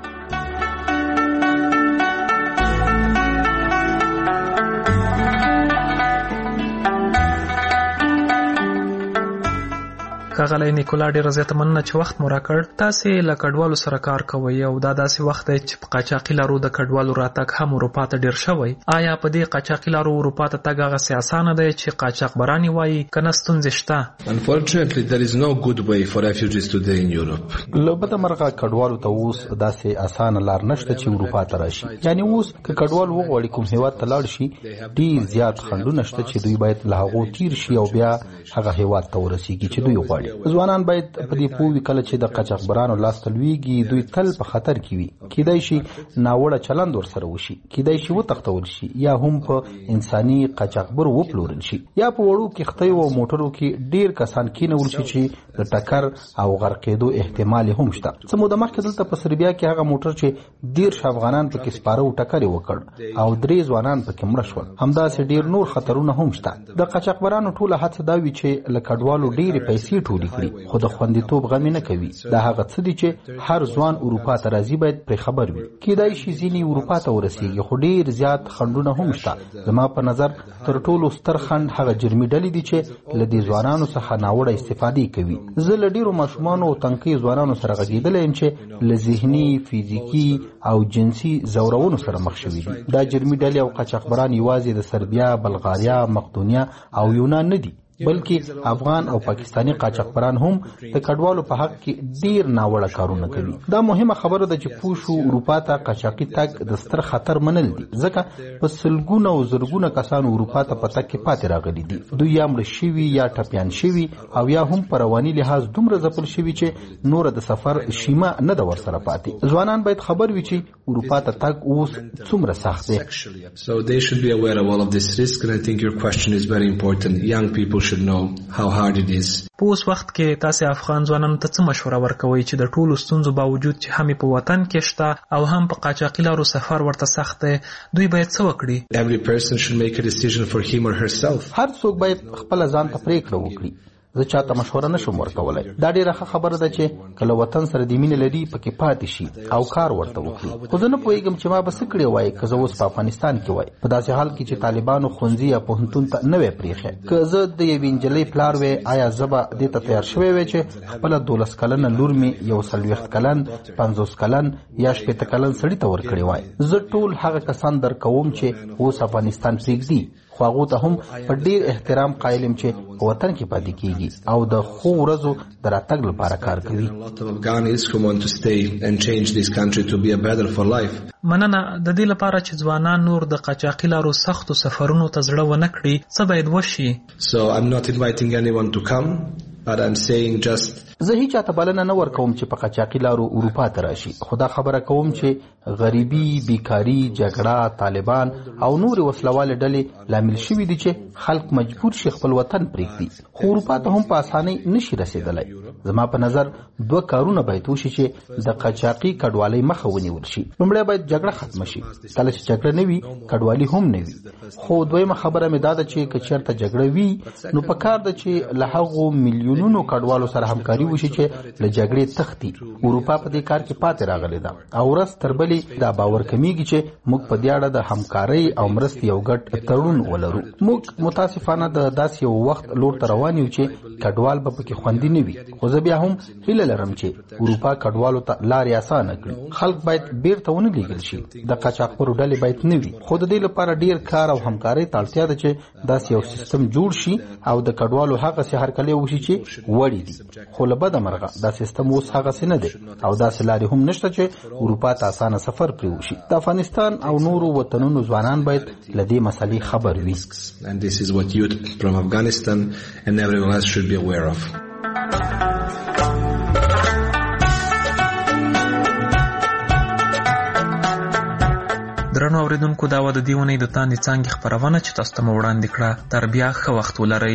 ښاغلی نیکولا ډېره زیاته مننه چې وخت مو راکړ. تاسې له کډوالو سره کار کوئ او دا داسې وخت دی چې په قاچاقي لارو د کډوالو راتګ هم اروپا ته ډېر شوی. آیا په دې قاچاقي لارو اروپا ته تګ هغسې اسانه دی چې قاچاقبران یې وایي که نه ستونزې شته؟ Unfortunately, there is no good way for refugees today in Europe. له بده مرغه کډوالو ته اوس داسې اسانه لار نشته چې اروپا ته راشي. یعنی اوس که کډوال وغواړي کوم هیواد ته لاړ شي ډېر زیات خنډونه شته چې دوی باید له هغو تیر شي او بیا هغه هیواد ته ورسیږي چې دوی غواړي. ځوانان باید په دې پوه وي کله چې د قاچاقبرانو لاس ته لویږي دوی تل په خطر کې وي. کیدای شي ناوړه چلند ورسره وشي، کیدای شي وتښتول شي یا هم په انساني قاچاقبر وپلورل شي، یا په وړو کښتیو او موټرو کې ډېر کسان کېنول شي چې د ټکر او غرقېدو احتمال هم شته. څه موده مخکې دلته په سربیا کې هغه موټر چې دېرش افغانان پکې سپاره و ټکر یې وکړ او درې ځوانان پکې مړه شول. همداسې ډېر نور خطرونه هم شته. د قاچاقبرانو ټوله هڅه دا وي چې له کډوالو ډېرې پیسې ټولې کړي، خو د خوندیتوب غم یې نه کوي. دا هغه څه دي چې هر ځوان اروپا ته راځي باید پرې خبر وي. کیدای شي ځینې اروپا ته ورسیږي خو ډېر زیات خنډونه هم شته. زما په نظر تر ټولو ستر خنډ هغه جرمي ډلې دي چې له دې ځوانانو څخه ناوړه استفادې کوي. زه له ډېرو ماشومانو او تنکۍ ځوانانو سره غږېدلی یم چې له ذهني، فزیکي او جنسي ځورونو سره مخ شوي دي. دا جرمي ډلې او قاچاقبران یوازې د سربیا، بلغاریا، مقدونیا او یونان نه دي، بلکې افغان او پاکستانی قاچاقبران هم د کډوالو په حق کې ډیر ناوړه کارونه کوي. دا مهمه خبره ده چې پوه شو اروپا ته قاچاقي تګ د ستر خطر منل دي، ځکه په سلګونه او زرګونه کسان اروپا ته په تګ کې پاتې راغلي دي. دوی یا مړه شوي یا ټپیان شوي او یا هم په رواني لحاظ دومره ځپل شوي چې نور د سفر شیمه نه ده ورسره پاتې. ځوانان باید خبر وي چې اروپا ته تګ اوس څومره سخت دی. So they should be aware of all of this risk, and I think your question is very important. Young people should know how hard it is. په اوس وخت کې تاسې افغان ځوانانو ته څه مشوره ورکوئ چې د ټولو ستونزو باوجود چې هم په وطن کې شته او هم په قاچاقي لارو سفر ورته سخت دی، دوی باید څه وکړي؟ Every person should make a decision for him or herself. هر څوک باید خپل ځان ته پریکړه وکړي. زه چاته مشوره نشم ورکولای. دا ډیره ښه خبره ده چې کله وطن سره د مینې لري پکې پاتې شي او کار ورته وکړي. خو زه نه پوهېږم چې ما به څه کړی وای که زه اوس په افغانستان کې وای، په داسې حال کې چې طالبانو ښوونځي یا پوهنتون ته نه وی پرېښی. که زه د یوې نجلۍ پلار وی، آیا زه به دې ته تیار شوی وی چې خپله دولس کلنه لور مې یو څلوېښت کلن، پنځوس کلن یا شپېته کلن سړي ته ورکړی وای؟ زه ټول هغه کسان درکوم چې اوس افغانستان پرېږدي، خو هغو ته هم په ډېر احترام قایل یم چې په وطن کې پاتې کېږي او د ښو ورځو د راتګ لپاره کار کوي. مننه. د دې لپاره چې ځوانان نور د قاچاقي لارو سختو سفرونو ته زړه ونه کړي څه باید وشي؟ So I'm not inviting anyone to come, but I'm saying just زه هیچا ته بلنه نه ورکوم چې په قاچاقي لارو اروپا ته راشي، خو دا خبره کوم چې غریبي، بیکاري، جګړه، طالبان او نورې وسلوالې ډلې لامل شوي دي چې خلک مجبور شي خپل وطن پرېږدي، خو اروپا ته هم په اسانۍ نشي رسېدلی. زما په نظر دوه کارونه باید وشي چې د قاچاقي کډوالۍ مخه ونیول شي. لومړی باید جګړه ختمه شي. کله چې جګړه نه وي کډوالي هم نه وي. خو دویمه خبره مې دا ده چې که چېرته جګړه وي نو په کار ده چې له هغو میلیونونو کډوالو سره همکاري وشي چې له جګړې تښتي. اروپا په دې کار کې پاتې راغلی ده او ورځ تر بلې دا باور کمیږي چې موږ په دې اړه د همکارۍ او مرستې یو ګډ تړون ولرو. موږ متاسفانه د داسې یو وخت لور ته روان یو چې کډوال به پکې خوندي نه وي، خو زه بیا هم هیله لرم چې اروپا کډوالو ته لارې اسانه کړي. خلک باید بیرته ونه لیږل شي، د قاچاقبرو ډلې باید نه وي، خو د دې لپاره ډیر کار او همکارۍ ته اړتیا ده چې داسې یو سیستم جوړ شي او د کډوالو هغسې هرکلی وشي چې وړي دي. خو له بده مرغه دا سیستم اوس هغسې نه دی او داسې لارې هم نشته چې اروپا ته اسانه سفر پرې وشي. د افغانستان او نورو وطنونو ځوانان باید له دې مسلې خبر وي. And this is what youth from Afghanistan and everyone else should be aware of. درنو اوریدونکو، دا و د دې اونۍ د تاندې څانګې خپرونه چې تاسو ته مو وړاندې کړه. تر بیا ښه وخت ولرئ.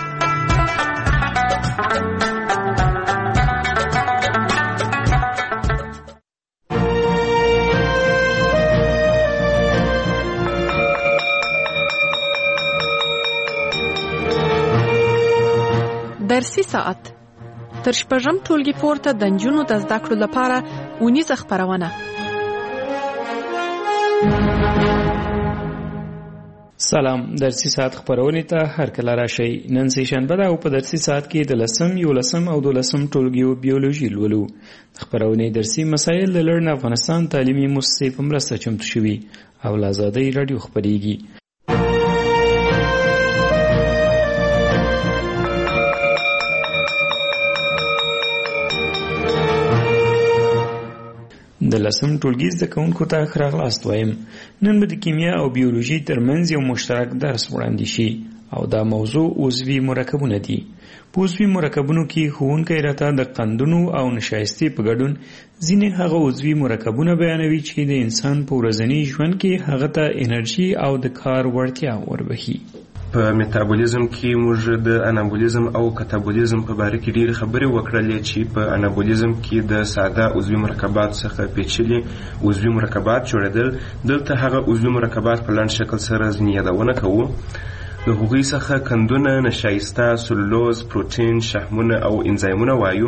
درسي ساعت تر شپږم ټولګي پورته د نجونو د زده کړو لپاره اونیزه خپرونه. سلام، درسي ساعت خبرونې ته هر کله راشئ. نن سه شنبه ده او په درسي ساعت کې د لسم، یولسم او دولسم ټولګیو بیولوژي لولو. خبرونې درسي مسایل د لړن افغانستان تعلیمي مؤسسې په مرسته چمتو شوي او له آزادۍ راډیو خپرېږي. د لسم ټولګي زده کوونکو ته ښه راغلاست وایم. نن به د کیمیا او بیولوژي ترمنځ یو مشترک درس وړاندې شي او دا موضوع عضوي مرکبونه دي. په عضوي مرکبونو کې ښوونکی راته د قندونو او نشایستې په ګډون ځینې هغه عضوي مرکبونه بیانوي چې د انسان په ورځني ژوند کې هغه ته انرژي او د کار وړتیا وربخي. په میتابولیزم کې موږ د انابولیزم او کتابولیزم په باره کې ډېرې خبرې وکړلې چې په انابولیزم کې د ساده عضوي مرکبات څخه پیچلي عضوي مرکبات جوړېدل. دلته هغه عضوي مرکبات په لنډ شکل سره ځینې یادونه کوو. د هغوی څخه قندونه، نشایسته، سلولوز، پروټین، شحمونه او انزایمونه وایو.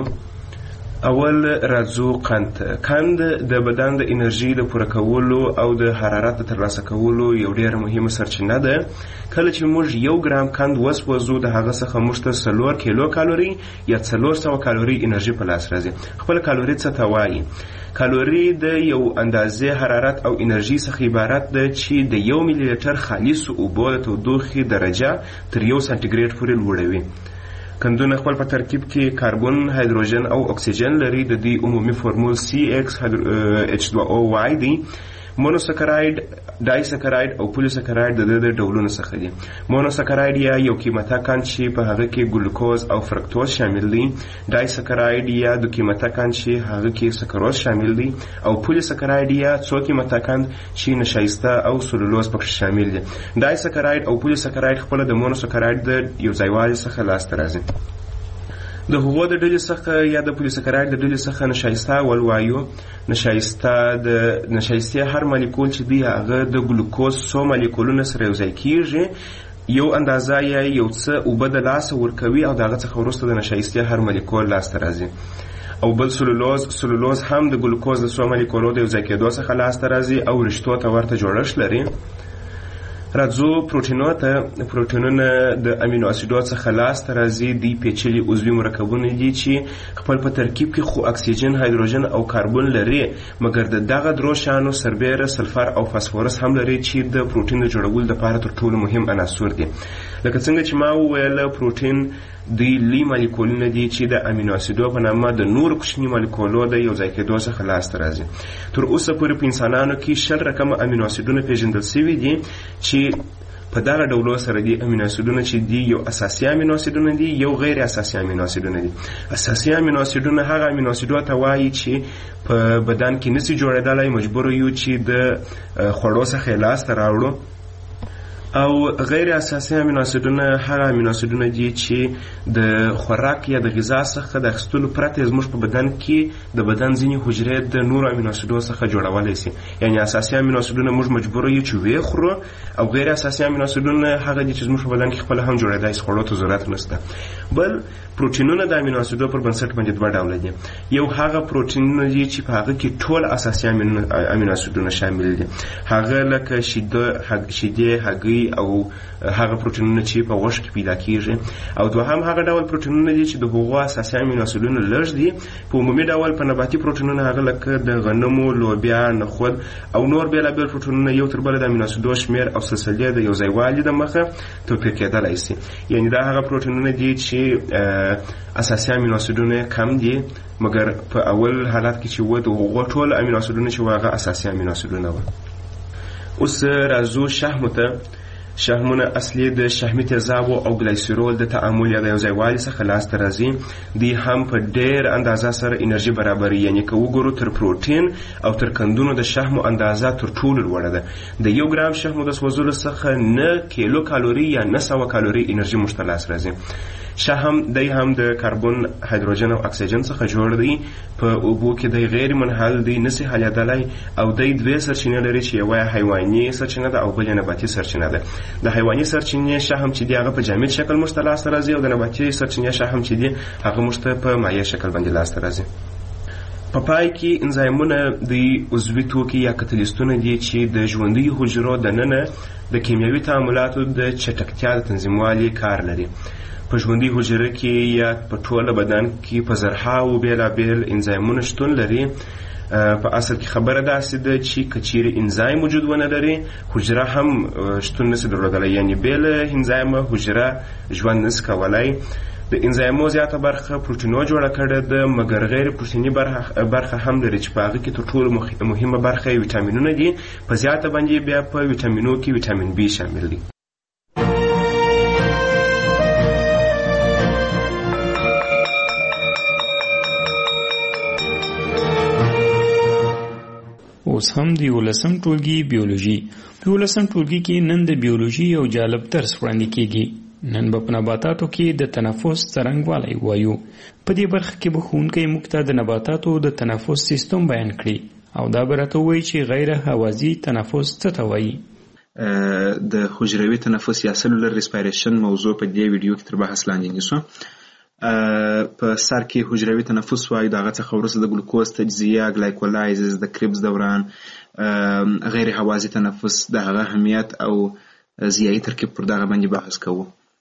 اول راځو قند. قند د بدن د انرژي د پوره کولو او د حرارت د ترلاسه کولو یو ډېره مهمه سرچینه ده. کله چې موږ یو ګرام قند وسوځو د هغه څخه موږ ته څلور کیلو کالوري یا څلور سوه کالوري انرژي په لاس راځي. خپله کالوري څه ته وایي؟ کالوري د یو اندازې حرارت او انرژي څخه عبارت ده چې د یو ملي لیټر خالصو اوبو د تودوخې درجه تر یو سانتیګریډ پورې لوړوي. قندونه خپل په ترکیب کې کاربن، هایدروجن او اکسیجن لري. د دې عمومي فورمول سی ایکس ایچ دوه او واي دی. مونوسکراید، ډایسکراید او پولیسکراید د د ډولونو څخه دي. مونوسکراید یا یو قیمته قند چې په هغه کې ګلوکوز او فرکتوز شامل دي. ډایسکراید یا دو قیمته قند چې هغه کې سکروز شامل دي. او پولیسکراید یا څو قیمته قند چې نشایسته او سلولوز پکې شامل دي. ډایسکراید او پولیسکراید خپل د مونوسکراید د یو ځایوالي څخه لاسته راځي. د هغو د ډلې څخه یا د پولیسکراید د ډلې څخه نشایسته ولوایو. نشایسته د نشایستې هر مالیکول چې دی هغه د ګلوکوز څو مالیکولونه سره یو ځای کیږي، یو اندازه یا یو څه اوبه د لاسه ورکوي او د هغه څخه وروسته د نشایستې هر مالیکول لاسته راځي. او بل سلولوز سلولوز هم د ګلوکوز د څو مالیکولو د یو ځای کېدو څخه لاسته راځي او رشتو ته ورته جوړښت لري. راځو پروټینو ته. پروټینونه د امینو اسیدو څخه لاسته راځي. دوی پیچلي عضوي مرکبونه دي چې خپل په ترکیب کې خو اکسیجن، هایدروجن او کاربن لري، مګر د دغه درو شانو سربیره، سلفر او فاسفورس هم لري چې د پروټین د جوړولو لپاره تر ټولو مهم عناصر دي. لکه څنګه چې ما وویل، پروټین دوی لوی مالیکولونه دي چې د امینو اسیدو په نامه د نورو کوچني مالیکولو د یو ځای کېدو څخه لاسته راځي. تر اوسه پورې په انسانانو کې شل رقمه امینو اسیدونه پیژندل شوي دي چې په دغه ډولو سره دي. امینو اسیدونه چې دي یو اساسي امینو اسیدونه دي، یو غیر اساسي امینو اسیدونه دي. اساسي امینو اسیدونه هغه امینو اسیدو ته وایي چې په بدن کې نشي جوړېدلی، مجبور یو چې د خوړو څخه یې لاسته راوړو. او غیر اساسي امینو اسیدونه هغه امینو اسیدونه دي چې د خوراک یا د غذا څخه د اخیستلو پرته زموږ په بدن کې د بدن ځینې حجرې د نورو امینو اسیدو څخه جوړولی شي. یعنې اساسي امینو اسیدونه موږ مجبور یو چې ویې خورو، او غیر اساسي امینو اسیدونه هغه دي چې زموږ په بدن کې خپله هم جوړېدای شي، خوړو ته ضرورت نشته. بل پروټینونه د امینو اسیدو پر بنسټ باندې دوه ډوله دي. یو هغه پروټینونه دي چې په هغه کې ټول اساسي امینو اسیدونه شامل دي، هغه لکه شیدې، هګۍ او هغه پروټینونه چې په غوښه کې پیدا کیږي. او دوهم هغه ډول پروټینونه دي چې د هغو اساسي امینو اسیدونه لږ دي. په عمومي ډول په نباتي پروټینونه هغه لکه د غنمو، لوبیا، نخود او نور بېلابېل پروټینونه یو تر بله د امینو اسیدو شمېر او سلسلې د یو ځایوالي د مخه توپیر کېدلی شي. یعنې دا هغه پروټینونه دي چې اساسي امینو اسیدونه کم دي، مګر په اول حالت کې چې و د هغو ټول امینو اسیدونه چې و هغه اساسي امینو اسیدونه وه. اوس راځو شحمو ته. شحمونه اصلي د شحمي تیزابو او ګلایسیرول د تعامل یا د یو ځایوالي څخه لاسته راځي. دوی هم په ډېر اندازه سره انرژي برابروي. یعنې که وګورو تر پروټین او تر قندونو د شحمو اندازه تر ټولو لوړه ده. د یو ګرام شحمو د سوځولو څخه نه کیلو کالوري یا نه سوه کالوري انرژي موږ ته لاس راځي. شحم دی هم د کاربن، هایدروجن او اکسیجن څخه جوړ دی. په اوبو کې دی غیر منحل دی، نسي حلیدلی، او دی دوې سرچینې لري چې یوه حیواني سرچینه ده او بل نباتي سرچینه ده. د حیواني سرچینې شحم چې دی هغه په جامد شکل موږ ته لاسته راځي، او د نباتي سرچینې شحم چې دی هغه موږ ته په مایع شکل باندې لاسته راځي. په پای کې انزایمونه د عضوي توکي یا کتلیستونه دي چې د ژوندیو حجرو دننه د کیمیاوي تعاملاتو د چټکتیا د تنظیموالي کار لري. په ژوندي حجره کې یا په ټوله بدن کې په زرهاوو بېلابېل انزایمونه شتون لري. په اصل کې خبره داسې ده چې که چیرې انزایم وجود ونه لري حجره هم شتون نشي درلودلی، یعنې بې له انزایمه حجره ژوند نشي کولی. د انزایمو زیاته برخه پروتینو جوړه کړې ده، مګر غیر پروتیني برخه هم لري چې په هغه کې تر ټولو مهمه برخه یې ویټامینونه دي. په زیاته باندې بیا په ویټامینو کې ویټامین بي شامل دی. اوس هم د یولسم ټولګي بیولوژي. په یولسم ټولګي کې نن د بیولوژي یو جالب درس وړاندې کیږي. نن به په نباتاتو کې د تنفس څرنګوالی وایو. په دې برخه کې به ښوونکی موږ ته د نباتاتو د تنفس سیستم بیان کړي او دا به راته ووایي چې غیر هوازي تنفس څه ته وایي. د حجروي تنفس یا سلولر ریسپایریشن موضوع په دې ویډیو کې تر بحث لاندې نیسو. په سر کې حجروي تنفس وایي، د هغه څخه وروسته د ګلوکوز تجزیه، ګلایکولایزز، د کریبس دوران، غیر هوازي تنفس، د هغه اهمیت او ضیایي ترکیب پر دغه باندې بحث کوو.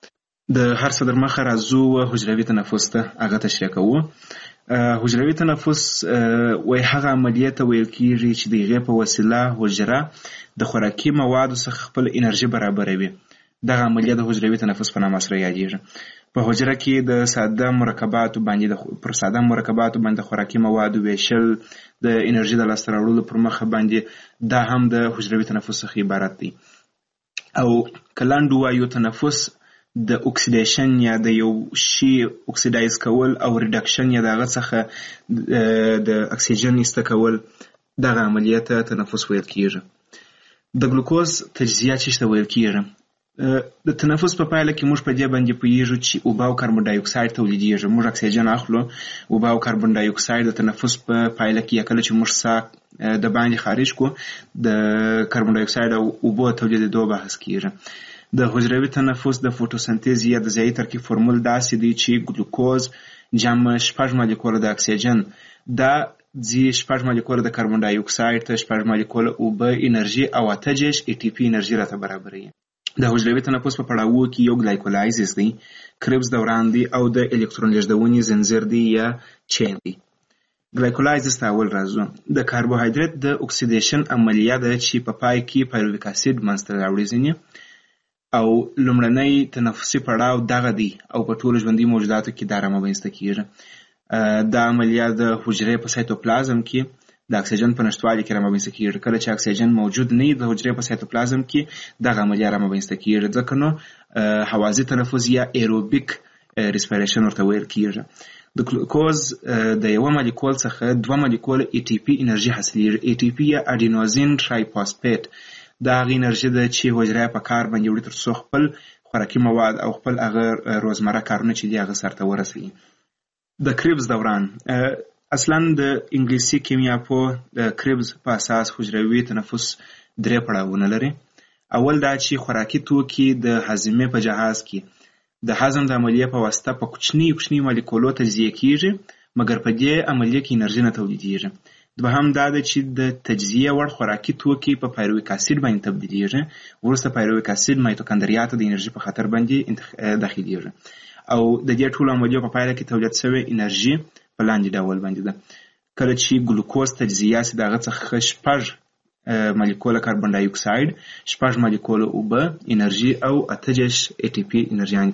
د هر څه در مخه راځو حجروي تنفس ته، هغه تشریح کوو. حجروي تنفس وایي هغه عملیه ته ویل کیږي چې د هغې په وسیله حجره د خوراکي موادو څخه خپل انرژي برابروي. دغه عملیه د حجروي تنفس په نامه سره یادیږي. په حجره کې د ساده مرکباتو باندې پر ساده مرکباتو باندې خوراکي موادو ویشل د انرژي د لاسته راوړلو پر مخه باندې دا هم د حجروي تنفس څخه عبارت دی. او کلاندو وایو تنفس د اکسیډیشن یا د یو شی اکسیډایز کول او ریډکشن یا دغه څخه د اکسیجن ایسته کول، دغه عملیه ته تنفس ویل کیږي. د ګلوکوز تجزیه چې ته ویل کیږي. د تنفس په پایله کې موږ په دې باندې پوهیږو چې اوبه او کاربن ډای اکساید تولیدیږي. موږ اکسیجن اخلو، اوبه او کاربن ډای اکساید د تنفس په پایله کې یا کله چې موږ ساه د باندې خارج کو د کاربن ډای اکساید او اوبو تولیدېدو بحث کیږي. د حجروي تنفس د فوټوسنتیز یا د ضیایي ترکیب فرمول داسې دی چې ګلوکوز جمع شپږ مالیکوله د اکسیجن، دا ځي شپږ مالیکوله د کاربن ډای اکساید ته، شپږ مالیکوله اوبه انرژي او اته دېرش ای ټي پي انرژي راته برابروي. د حجروي تنفس په پړاوو کې یو ګلایکولایزز دی، کریبس دوران دی او د الکترون لیږدونې زنځیر دی یا چین دی. ګلایکولایزز ته اول راځو. د کاربوهایدریت د اکسیډیشن عملیه ده چې په پای کې پایرویک اسید منځته راوړي ځینې، او لومړنی تنفسي پړاو دغه دی او په ټولو ژوندي موجوداتو کې دا رامنځته کیږي. دا عملیه د حجرې په سایتوپلازم کې د اکسیجن په نشتوالي کې رامنځته کیږي. کله چې اکسیجن موجود نه وي د حجرې په سایتوپلازم کې دغه عملیه رامنځته کیږي، ځکه نو هوازي تنفس یا ایروبیک ریسپیریشن ورته ویل کیږي. د ګلوکوز د یو مالیکول څخه دوه مالیکول ای ټي پي انرژي حاصلیږي. ای ټي پي یا اډینوزین ټرایفاسفیټ دا هغه انرژي ده چې حجره په کار باندې وړي تر څو خپل خوراکي مواد او خپل هغه روزمره کارونه چې دي هغه سرته ورسوي. د کریبس دوران اصلا د انګلیسي کیمیا په د کریبس په اساس حجروي تنفس درې پړاوونه لري. اول دا چې خوراکي توکي د هضمې په جهاز کې د هضم د عملیې په واسطه په کوچني کوچني مالیکولو تجزیه کیږي، مګر په دې عملیه کې انرژي نه تولیدیږي. دوهم دا ده چې د تجزیه وړ خوراکي توکي په پایرویک اسید باندې تبدیلیږي، وروسته پایرویک اسید مایتوکاندریا ته د انرژي په خاطر باندې داخليږي، او د دې ټولو عملیو په پایله کې تولید شوی انرژي په لاندې ډول باندې ده. کله چې ګلوکوز تجزیه سي دغه څخه شپږ مالیکوله کاربن ډای اکساید، شپږ مالیکوله اوبه انرژي او اته دېرش ای ټي پي انرژي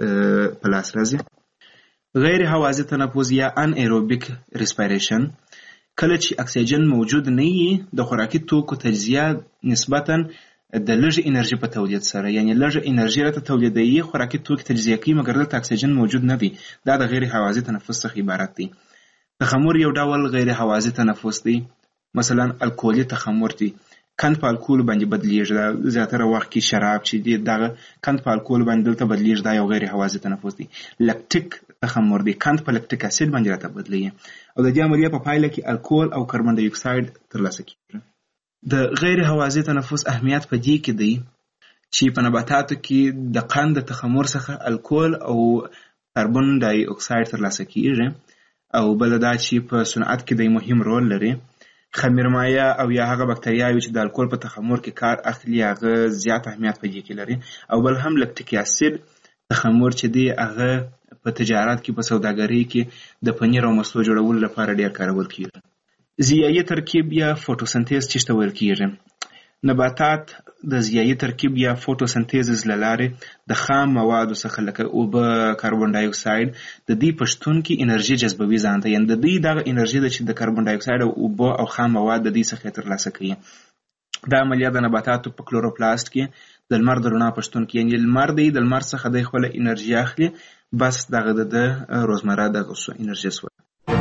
په لاس راځي. غیر هوازي تنفس یا ان ایروبیک ریسپیریشن، کله چې اکسیجن موجود نه وي د خوراکي توکو تجزیه نسبتاً د لږ انرژي په تولید سره، یعنی لږ انرژي راته تولیدوي، خوراکي توکي تجزیه کوي، مګر دلته اکسیجن موجود نه دی. دا د غیر هوازي تنفس څخه عبارت دی. تخمر یو ډول غیر هوازي تنفس دی. مثلا الکولي تخمر دی، کند په الکول باندې بدلیږي. زیاتره وخت کې شراب چې دی دغه کند په الکول باندې دلته بدلیږي، دا یو غیر هوازي تنفس دی. لکټیک تخمر دی، کند په لکټیک اسید باندې راته بدلیږي، او د دې عملیه په پایله کې الکول او کاربن ډای اکساید ترلاسه کیږي. د غیر هوازي تنفس اهمیت په دې کې دی چې په نباتاتو کې د قند تخمر څخه الکول او کاربن ډای اکساید ترلاسه کیږي، او بل دا چې په صنعت کې د مهم رول لري. خمیرمایه او یا هغه بکتریاوي چې د الکول په تخمر کې کار اخلي هغه زیات اهمیت په دې کې لري. او بل هم لکټیک اسید تخمر چې دی هغه په تجارت کې په سوداګرۍ کې د پنیر او مستو جوړولو لپاره ډیر کارول کیږي. ضیایي ترکیب یا فوټوسنتیز چې ته ویل کیږي، نباتات د ضیایي ترکیب یا فوټوسنتیز له لارې د خام موادو څخه لکه اوبه، کاربن ډای اکساید د دې په شتون کې انرژي جذبوي ځان ته، یعنې د دې دغه انرژي ده چې د کاربن ډای اکساید او اوبه او خام مواد د دې څخه ترلاسه کوي. دا عملیه د نباتاتو په کلوروپلاست کې د لمر د رڼا په شتون کې، یعنې لمر دی د لمر څخه د خپل انرژي اخلي، بس دغه د روزمره دغه انرژي سو.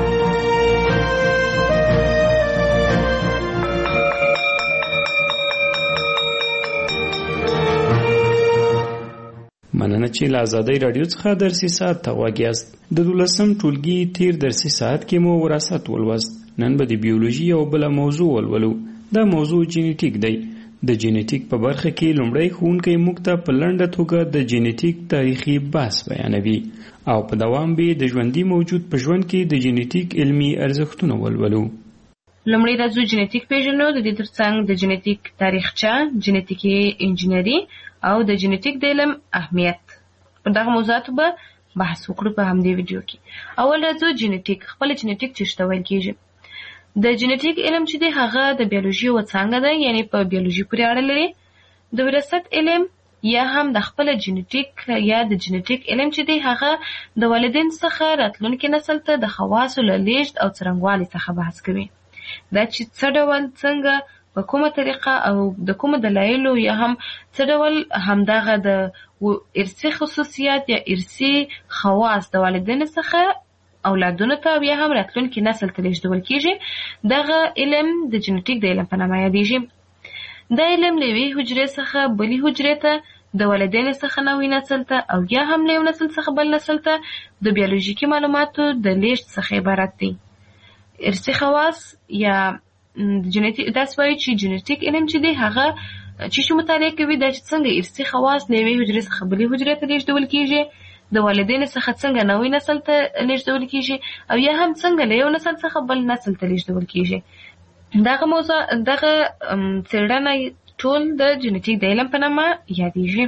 مننه چې له ازادۍ راډیو څخه درسي ساعت ته غوږ یاست. د دولسم ټولګي تیر درسي ساعت کې مو وراثت ولوست. نن به د بیولوژي یو بله موضوع ولولو. دا موضوع جینیټیک دی. د جینیټیک په برخه کې لومړی ښوونکی موږ ته په لنډه توګه د جینیټیک تاریخي بحث بیانوي او په دوام به د ژوندي موجود په ژوند کې د جینیټیک علمي ارزښتونه ولولو. لومړی راځو جینیټیک پیژنو. د دې ترڅنګ د جینیټیک تاریخچه، جینیټیکي انجینري او د جینیټیک د علم اهمیت، په دغه موضوعاتو به بحث وکړو په همدې ویډیو کې. اول راځو جینیټیک. خپل جینیټیک څه ته ویل کیږي؟ د جینیټیک علم چې دی هغه د بیولوژي یوه څانګه ده، یعنې په بیولوژي پورې اړه لري. د وراثت علم یا هم د خپل جینیټیک یا د جینیټیک علم چې دی هغه د والدین څخه راتلونکي نسل ته د خواصو له لیږد او څرنګوالي څخه بحث کوي. دا چې څه ډول، څنګه، په کومه طریقه او د کومو دلایلو یا هم څه ډول همدغه د ارثي خصوصیات یا ارثي خواص د والدینو څخه اولادونو ته او یا هم راتلونکي نسل ته لیږدول کیږي، دغه علم د جینیټیک د علم په نامه یادیږي. دا علم له یوې حجرې څخه بلې حجرې ته، د والدینو څخه نوي نسل ته او یا هم له یو نسل څخه بل نسل ته د بیولوژیکي معلوماتو د لیږد څخه عبارت دی. ارثي خواص یا جینیټیک، داسې وایي چې جینیټیک علم چې دی هغه چې شو مطالعه کوي دا چې څنګه ارثي خواص له یوې حجرې څخه بلې حجرې ته لیږدول کیږي، د والدینو څخه څنګه نوي نسل ته لیږدول کیږي او یا هم څنګه له یو نسل څخه بل نسل ته لیږدول کیږي. دغه موضوع دغه څېړنه ټول د جینیټیک د علم په نامه یادیږي.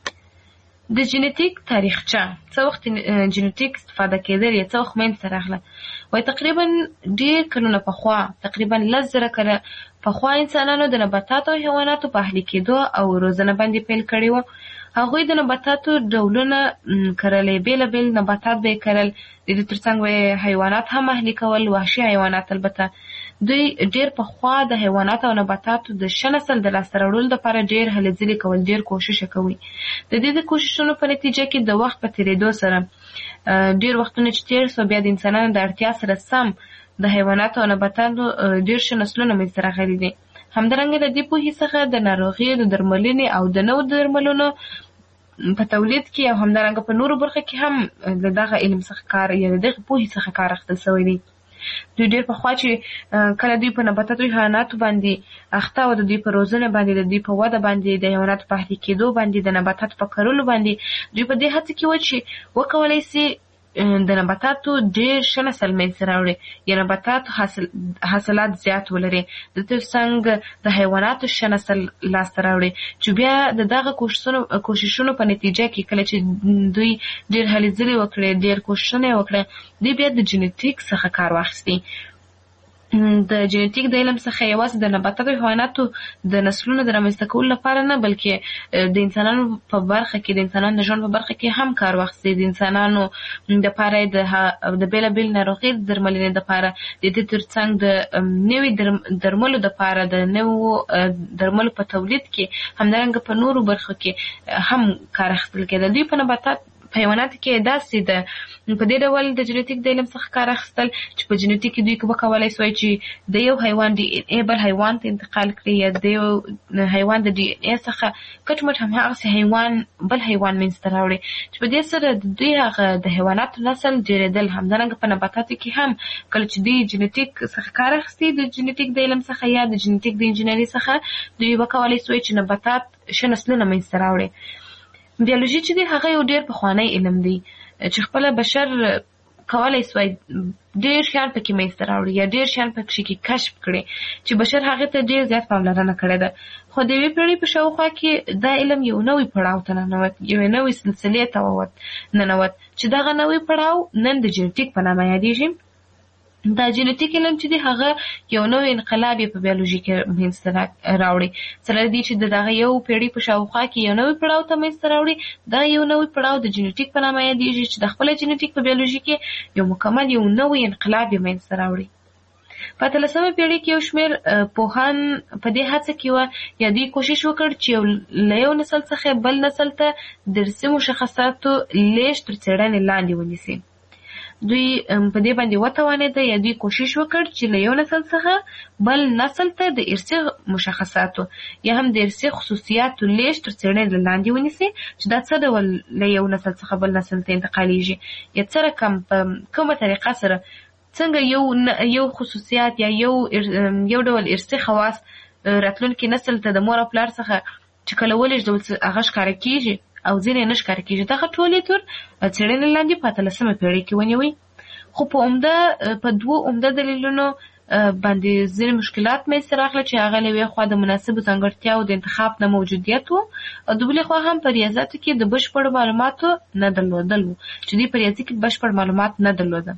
د جینیټیک تاریخچه، څه وخت جینیټیک استفاده کېدل یا څه وخت منځته راغله؟ وایي تقریبا ډېر کلونه پخوا، تقریبا لس زره کاله پخوا انسانانو د نباتاتو او حیواناتو په اهلي کېدو او روزنه باندې پیل کړی و. هغوی د نباتاتو ډولونه کرلې، بېلابېل نباتات به یې کرل، د دې ترڅنګ به یې حیوانات هم اهلي کول، وحشي حیوانات. البته دوی ډېر پخوا د حیواناتو او نباتاتو د ښه نسل د لاسته راوړلو لپاره ډېر هلې ځلې کول، ډېر کوشش کوي. د دې د کوششونو په نتیجه کې د وخت په تېرېدو سره ډېر وختونه چې تېر سو، بیا د انسانانو د اړتیا سره سم د حیواناتو او نباتاتو ډېر ښه نسلونه منځته راغلي دي. همدارنګه د دې پوهې څخه د ناروغیو د درملنې او د نوو درملونو په تولید کې او همدارنګه په نورو برخو کې هم د دغه علم څخه کار یا د دغه پوهې څخه کار اخیستل سوی دی. دوی ډېر پخوا چې کله دوی په نباتاتو او حیواناتو باندې اخته او د دوی په روزنه باندې، د دوی په وده باندې، د حیواناتو په اهلي کېدو باندې، د نباتاتو په کرلو باندې، دوی په دې هڅه کې وو چې وکولی سي د نباتاتو ډېر ښه نسل منځته راوړي یا نباتاتو حاصل حاصلات زیات ولري، د ترڅنګ د حیواناتو ښه نسل لاسته راوړي، چې بیا د دغه کوششونو کوششونو په نتیجه کې کله چې دوی ډېر هلې ځلې وکړې، ډېر کوششونه یې وکړه، دوی بیا د جینیټیک څخه کار واخیستی. د جینیټیک د علم څخه یوازې د نباتاتو او حیواناتو د نسلونو د رامنځته کولو لپاره نه، بلکې د انسانانو په برخه کې، د انسانانو د ژوند په برخه کې هم کار واخیستی. د انسانانو دپاره د د بېلابېلو ناروغیو د درملنې دپاره، د دې ترڅنګ د نوي درملو دپاره، د نوو درملو په تولید کې، همدارنګه په نورو برخو کې هم کار اخیستل کېده. دوی په نباتات په حیواناتو کې داسې ده په دې ډول د جینیټیک د علم څخه کار اخیستل چې په جینیټیک کې دوی وکولی سوی چې د یو حیوان ډي ان اے بل حیوان ته انتقال کړي، یا د یو حیوان د ډي ان اے څخه کټ مټ هماغسې حیوان بل حیوان منځته راوړي، چې په دې سره د دوی هغه د حیواناتو نسل ډېرېدل. همدارنګه په نباتاتو کې هم کله چې دوی جینیټیک څخه کار اخیستي، د جینیټیک د علم څخه یا د جینیټیک د انجینري څخه، دوی وکولی سوی چې نباتات ښه نسلونه منځته راوړي. بیولوژي چې دی هغه یو ډېر پخوانی علم دی چې خپله بشر کولای سوای ډېر شیان پکې منځته راوړي یا ډېر شیان پکې کې کشف کړي چې بشر هغې ته ډېر زیات پاملرنه کړې ده. خو د یوې پېړۍ په شاوخوا کې دا علم یو نوی پړاو ته ننوت، یوې نوې سلسلې ته ننوت چې دغه نوی پړاو نن د جنټیک په نامه یادېږي. دا جنټیک علم چې دی هغه یو نوی انقلاب یې په بیولوژي کې منځته راوړي، سره دې چې د دغه یو پېړۍ په شاوخوا کې یو نوی پړاو ته منځته راوړي. دا یو نوی پړاو د جنټیک په نامه یادېږي چې د خپله جنټیک په بیولوژي کې یو مکمل یو نوی انقلاب یې منځته راوړي. په اتلسمه پېړۍ کې یو شمېر پوهان په دې هڅه کې وه یا دوی کوشش وکړ چې له یو نسل څخه بل نسل ته د ارثي مشخصاتو لیږد تر څېړنې لاندې ونیسي. دوی په دې باندې وتوانېده یا دوی کوشش وکړ چې له یو نسل څخه بل نسل ته د ارثي مشخصاتو یا هم د ارثي خصوصیاتو لیږد تر څېړنې لاندې ونیسي چې دا څه ډول له یو نسل څخه بل نسل ته انتقالیږي یا څه رقم په کومه طریقه سره څنګه یو یو خصوصیات یا یو یو ډول ارثي خواص راتلونکي نسل ته د مور او پلار څخه چې کله ولېږدول هغه ښکاره کېږي او ځینې نه ښکاره کېږي. دغه ټولې تر څېړنې لاندې په اتلسمه پېړۍ کې ونیوئ. خو په عمده په دوو عمده دلیلونو باندې ځینې مشکلات منځته راغله چې هغه له یوې خوا د مناسبو ځانګړتیاوو د انتخاب نه موجودیت و او د بلې خوا هم په ریاضیاتو کې د بشپړو معلوماتو نه درلودل و چې دوی په ریاضي کې بشپړ معلومات نه درلوده.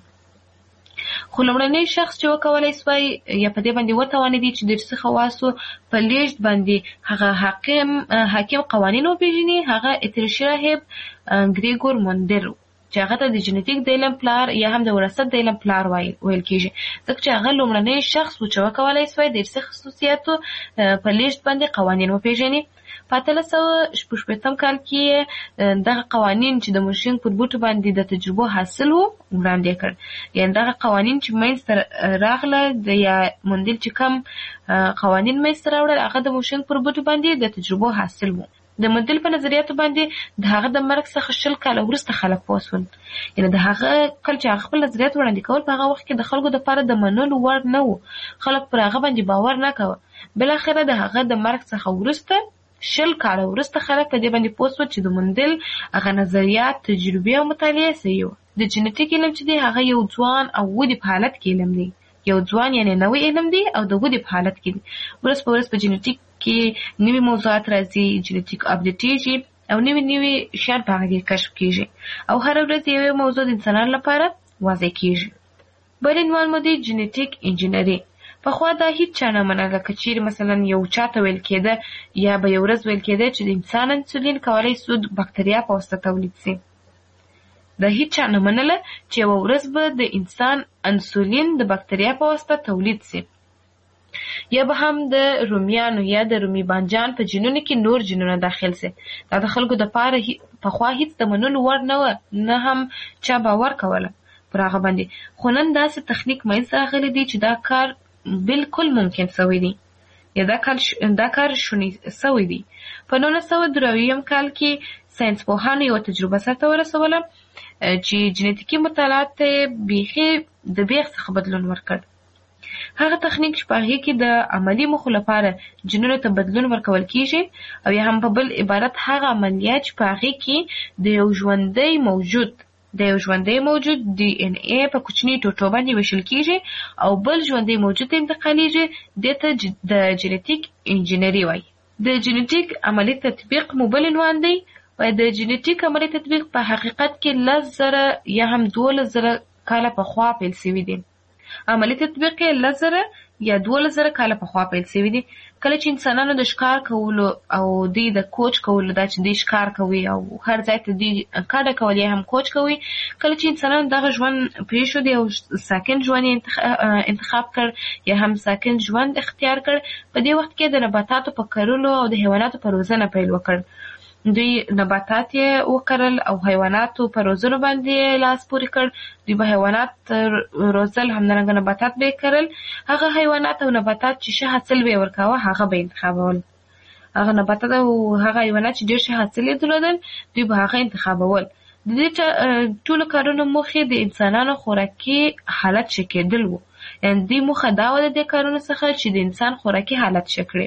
خو لومړنی شخص چې وکولای سوای یا په دې باندې وتوانېدی چې د ارثي خواصو په لیږد باندې هغه حاکم حاکم قوانین وپېژني هغه اتریشي راهب ګریګور موندر چې هغه ته د جنټیک د علم پلار یا هم د وراثت د علم پلار ویل کېږي ځکه چې هغه لومړنی شخص و چې وکولای سوای د ارثي خصوصیاتو په لیږد باندې قوانین وپېژني. په اتلس سوه شپږ شپېتم کال کې دغه قوانین چې د مورشینګ پر بوټو باندې د تجربو حاصل و وړاندې کړ. یعنې دغه قوانین چې منځته راغله د یا موندل چې کم قوانین منځته راوړل هغه د مورشینګ پر بوټو باندې د تجربو حاصل و. د موندل په نظریاتو باندې د هغه د مرګ څخه شل کاله وروسته خلک پوه شول. یعنې د هغه کله چې هغه خپل نظریات وړاندې کول په هغه وخت کې د خلکو دپاره د منلو وړ نه و، خلک پر هغه باندې باور نه کوه. بالاخره د هغه د مرګ څخه وروسته شل کاله وروسته خلک په دې باندې پوه شول چې د موندل هغه نظریات تجربې او مطالعې صحیح وه. د جنټیک علم چې دی هغه یو ځوان او ودې په حالت کې علم دی، یو ځوان یعنې نوی علم دی او د ودې په حالت کې دی. ورځ په ورځ په جنټیک کې نوي موضوعات راځي، جنټیک اپډیټېږي او نوي نوي شیان په هغه کې کشف کېږي او هره ورځ یوې موضوع د انسانانو لپاره واضح کېږي. بل عنوان مو دی جنټیک انجینري. پخوا دا هیڅ چا نه منله که چیرې مثلا یو چا ته ویل کېده یا به یو ورځ ویل کېده چې د انسان انسولین کولی سو د بکتریا په واسطه تولید سي. دا هیڅ چا نه منله چې یوه ورځ به د انسان انسولین د بکتریا په واسطه تولید سي. یا به هم د رومیانو یا د رومي بانجان په جینونو کې نور جینونه داخل سي. دا د خلکو دپاره پخوا هیڅ د منلو وړ نه وه، نه هم چا باور کوله پر هغه باندې. خو نن داسې تخنیک منځته راغلی دی چې دا کار بالکل ممکن سوی دی یا دا کار دا کار شونی سوی دی. په نولس سوه درې اویایم کال کې ساینس پوهانو یوه تجربه سرته ورسوله چې جنټیکي مطالعات ته بیخي د بیخ څخه بدلون ورکړ. هغه تخنیک چې په هغې کې د عملي موخو لپاره جنونو ته بدلون ورکول کېږي او یا هم په بل عبارت هغه عملیات چې په هغې کې د یو ژوندی موجود د یو ژوندی موجود ډي ان اے په کوچني ټوټو باندې ویشل کېږي او بل ژوندی موجود ته انتقالیږي، دې ته د جنټیک انجینري وایي. د جنټیک عملي تطبیق مو بل عنوان دی. د جنټیک عملي تطبیق په حقیقت کې لس زره یا هم دولس زره کاله پخوا پیل سوي دي. عملي تطبیق یې لس زره یا دولس زره کاله پخوا پیل سوي دي. کله چې انسانانو د ښکار کولو او دوی د کوچ کولو دا چې دوی ښکار کوي او هر ځای ته دوی کډه کول یا هم کوچ کوي، کله چې انسانانو دغه ژوند پرېښود او ساکن ژوند انتخاب کړ یا هم ساکن ژوند اختیار کړ، په دې وخت کې د نباتاتو په کرلو او د حیواناتو په روزنه پیل وکړ. دوی نباتات یې وکرل او حیواناتو په روزنو باندې لاس پورې کړ. دوی به حیوانات روزل، همدارنګه نباتات به یې کرل. هغه حیوانات او نباتات چې ښه حاصل به یې ورکاوه هغه به یې انتخابول. هغه نباتات او هغه حیوانات چې ډېر ښه حاصل یې درلودل دوی به هغه انتخابول. د دې ټولو کارونو موخې د انسانانو خوراکي حالت ښه کېدل و. یعنې دوی موخه دا وه د دې کارونو څخه چې د انسان خوراکي حالت ښه کړي.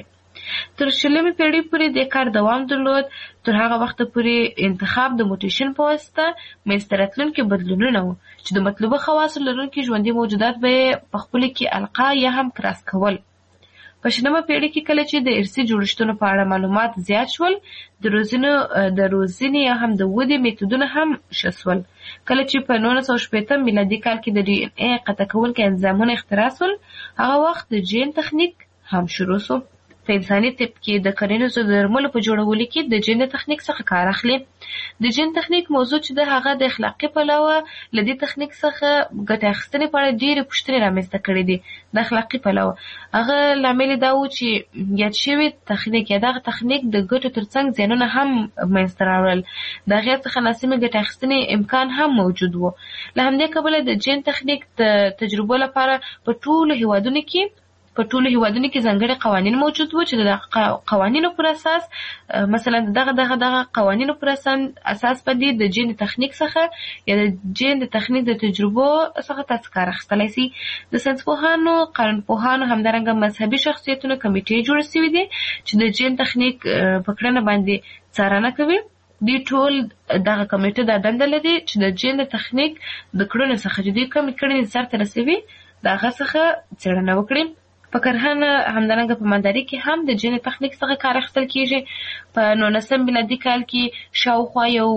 تر شلمې پیړۍ پورې د کار دوام درلود. تر هغه وخته پورې انتخاب د موټیشن په واسطه منځته راتلونکي بدلونونه وو چې د مطلوبه خواصو لرونکي ژوندي موجودات به یې په خپلو کې القا یا هم کراس کول. په شلمه پیړۍ کې کله چې د ارثي جوړښتونو په اړه معلومات زیات شول، د روزنو د روزنې یا هم د ودې میتودونه هم ښه شول. کله چې په نولس سوه شپېته میلادي کال کې د ډي ان اے قطع کوونکي انزایمونه اختراع شول، هغه وخت د جین تخنیک هم شروع شو. په انساني طب کې د کرنیزو درملو په جوړولو کې د جین د تخنیک څخه کار اخلي. د جین تخنیک موضوع چې د هغه د اخلاقي پلوه له دې تخنیک څخه ګټه اخیستنې په اړه ډېرې پوښتنې رامنځته کړې دي. د اخلاقي پلوه هغه لامل دا و چې یاد شوی تخنیک یا دغه تخنیک د ګټو ترڅنګ زیانونه هم منځته راوړل. د هغې څخه ناسمې ګټه اخیستنې امکان هم موجود و. له همدې کبله د جین تخنیک د تجربو لپاره په ټولو هیوادونو کې په ټولو هیوادونو کې ځانګړي قوانین موجود وو چې د قوانینو پر اساس مثلا دغه دغه دغه قوانینو پر اساس باندې د جین تخنیک څخه یا د جین د تخنیک د تجربو څخه تاسو کار اخیستلی سي. د ساینسپوهانو، قانونپوهانو، همدارنګه مذهبي شخصیتونو کمیټې جوړې سوي دي چې د جین تخنیک په کړنه باندې څارنه کوي. دوی ټول دغه کمیټه دا دنده لري چې د جین د تخنیک د کړنو څخه چې دوی کومې کړنې سرته رسوي د هغه څخه څېړنه وکړي. په کرهنه همدارنګه په مالدارۍ کې هم د جین تخنیک څخه کار اخیستل کیږي. په نولسم میلادي کال کې شاوخوا یو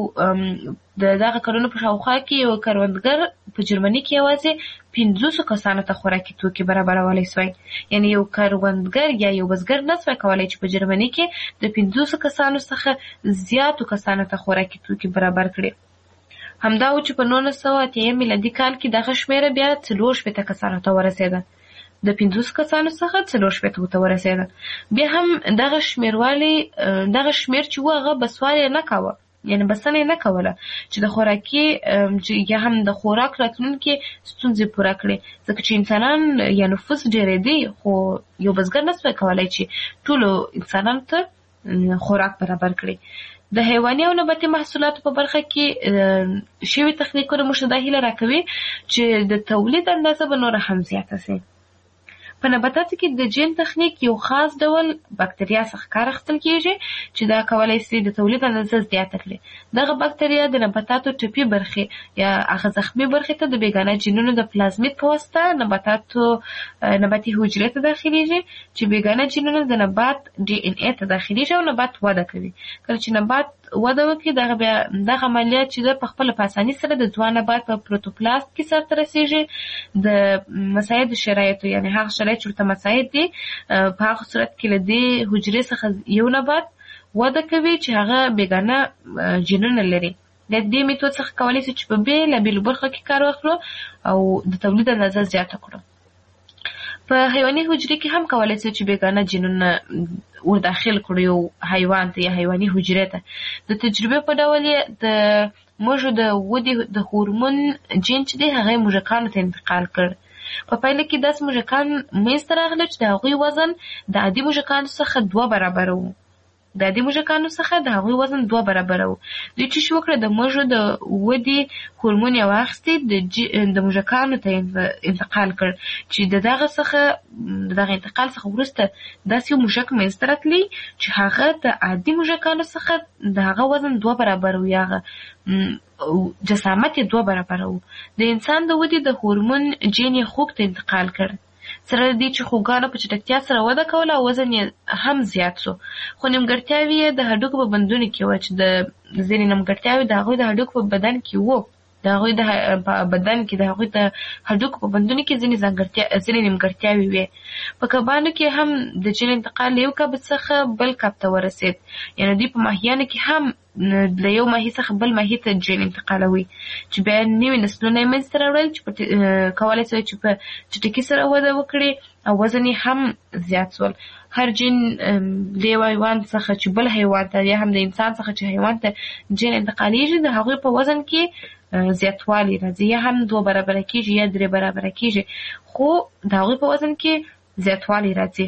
د دغه کلونو په شاوخوا کې یو کروندګر په جرمني کې یوازې پنځوسو کسانو ته خوراکي توکي برابرولی سوی. یعنې یو کروندګر یا یو بزګر نه سوی کولی چې په جرمني کې د پنځوسو کسانو څخه زیاتو کسانو ته خوراکي توکي برابر کړي. همدا و چې په نولس سوه اتیا میلادي کال کې دغه شمېره بیا څلور شپېته کسانو ته ورسېده. د پنځوسو کسانو څخه څلور شپېتو ته ورسېده. بیا هم دغه شمېروالی دغه شمېر چې و هغه بسوال یې نه کاوه، یعنې بسنه یې نه کوله چې د خوراکي یا هم د خوراک راتلونکي ستونزې پوره کړي، ځکه چې انسانان یا نفوس ډېرېدی خو یو بزګر نه سوی کولی چې ټولو انسانانو ته خوراک برابر کړي. د حیواني او نباتي محصولاتو په برخه کې شوي تخنیکونه موږ ته دا هیله راکوي چې د تولید اندازه به نوره هم زیاته سي. په نباتاتو کې د جین تخنیک یو خاص ډول بکتریا څخه کار اخیستل کیږي چې دا کولی سي د تولید اندازه زیاته کړي. دغه بکتریا د نباتاتو ټپي برخې یا هغه زخمي برخې ته د بیګانه جینونو د پلازمید په واسطه نباتاتو نباتي حجرې ته داخلیږي چې بیګانه جینونه د نبات ډي ان اے ته داخلیږي او نبات وده کوي. کله چې نبات وده وکړي دغه بیا دغه عملیات چې ده په خپله په اساني سره د ځوان نبات په پروتوپلاست کې سرته رسېږي. د مساعد شرایطو یعنې هغه شرایط چې ورته مساعد دي په هغه صورت کې له دې حجرې څخه یو نبات وده کوي چې هغه بیګانه جینونه لري. د دې میتود څخه کولی سي چې په بېلابېلو برخو کې کار واخلو او د تولید اندازه زیاته کړو. په حیواني حجرې کې هم کولی سي چې بیګانه جینونه ورداخل کړو یو حیوان ته یا حیواني حجرې ته. د تجربې په ډول یې د موږو د ودې د هورمون جین چې دی هغه یې موږکانو ته انتقال کړ. په پایله کې داسې موږکان منځته راغله چې د هغوی وزن د عادي موږکانو څخه دوه برابره و. د عادي موږکانو څخه د هغوی وزن دوه برابره و. دوی چې شو وکړه د موږو د ودې هورمون یې واخیستې د موږکانو ته انتقال کړ چې د دغه څخه د دغه انتقال څخه وروسته داسې یو موږک منځته راتلی چې هغه د عادي موږکانو څخه د هغه وزن دوه برابره و یا هغه جسامت یې دوه برابره و. د انسان د ودې د هورمون جین یې خوږ ته انتقال کړ. سره دې چې خوږانو په چټکتیا سره وده کوله او وزن یې هم زیات سو، خو نیمګړتیاوې یې د هډوکو په بندونو کې وه چې د ځینې نیمګړتیاوې د هغوی د هډوکو په بدن کې وو. د هغوی د بدن کې د هغوی د هډوکو په بندونو کې ځینې ځانګړتیا ځینې نیمګړتیاوې وې. په کبانو کې هم د جین انتقال له یو کب څخه بل کب ته ورسېد. یعنې دوی په ماهیانو کې هم له یو ماهي څخه بل ماهي ته جین انتقالوي چې بیا نوي نسلونه یې منځته راوړل چې کولی سوی چې په چټکي سره وده وکړي او وزن یې هم زیات سول. هر جین د یو حیوان څخه چې بل حیوان ته یا هم د انسان څخه چې حیوان ته جین انتقالیږي د هغوی په وزن کې زیاتوالی راځي، یا هم دوه برابره کېږي یا درې برابره کېږي، خو د هغوی په وزن کې زیاتوالی راځي.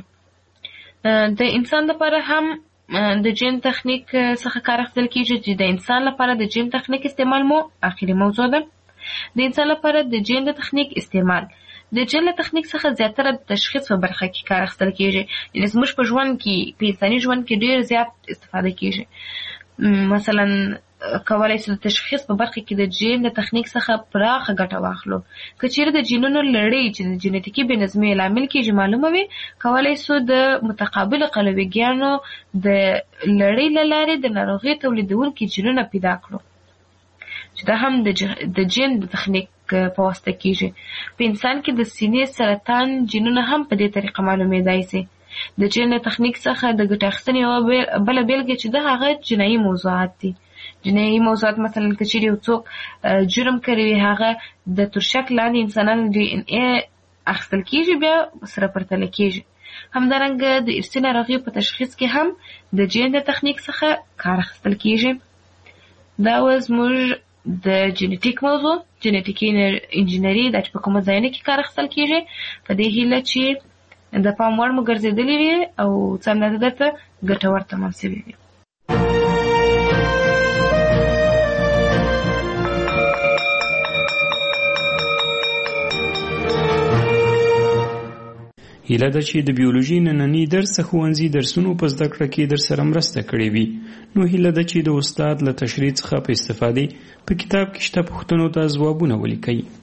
د انسان لپاره هم د جین تخنیک څخه کار اخیستل کېږي چې د انسان لپاره د جین تخنیک استعمال مو آخري موضوع ده. د انسان لپاره د جین د تخنیک استعمال د جین له تخنیک څخه زیاتره د تشخیص په برخه کې کار اخیستل کیږي. یعنې زموږ په ژوند کې په انساني ژوند کې ډېر زیات استفاده کیږي. مثلا کولای شو د تشخیص په برخه کې د جین د تخنیک څخه پراخه ګټه واخلو. که چیرې د جینونو لړۍ چې د جینټیکي بې نظمۍ لامل کیږي معلومه وي، کولای شو د متقابل قلویګانو د لړۍ له لارې د ناروغۍ تولیدونکي جینونه پیدا کړو، چې دا هم د جین د تخنیک په واسطه کیږي. په انسان کې د سینې سرطان جینونه هم په دې طریقه معلومېدای شي. د جین د تخنیک څخه د ګټه اخیستنې یوه بله بېلګه چې ده هغه جنایي موضوعات دي. جنایي موضوعات مثلا که چیرې یو څوک جرم کړی وي، هغه د ترشک لاندې انسانانو ډي ان اے اخیستل کیږي، بیا سره پرتله کیږي. همدارنګه د ارثي ناروغیو په تشخیص کې هم د جین د تخنیک څخه کار اخیستل کیږي. دا و زموږ د جینټیک موضوع، جینټیکي انجینري، دا چې په کومو ځایونو کې کار اخیستل کیږي. په دې هیله چې د پام وړ مو ګرځېدلې وي او څه همداسې درته ګټور تمام شوي وي. هیله ده چې د بیولوژي نننی درس ښوونځي درسونو په زده کړه کې در سره مرسته کړې وي. نو هیله ده چې د استاد له تشریح څخه په استفادې په کتاب کې شته پوښتنو ته ځوابونه ولیکئ.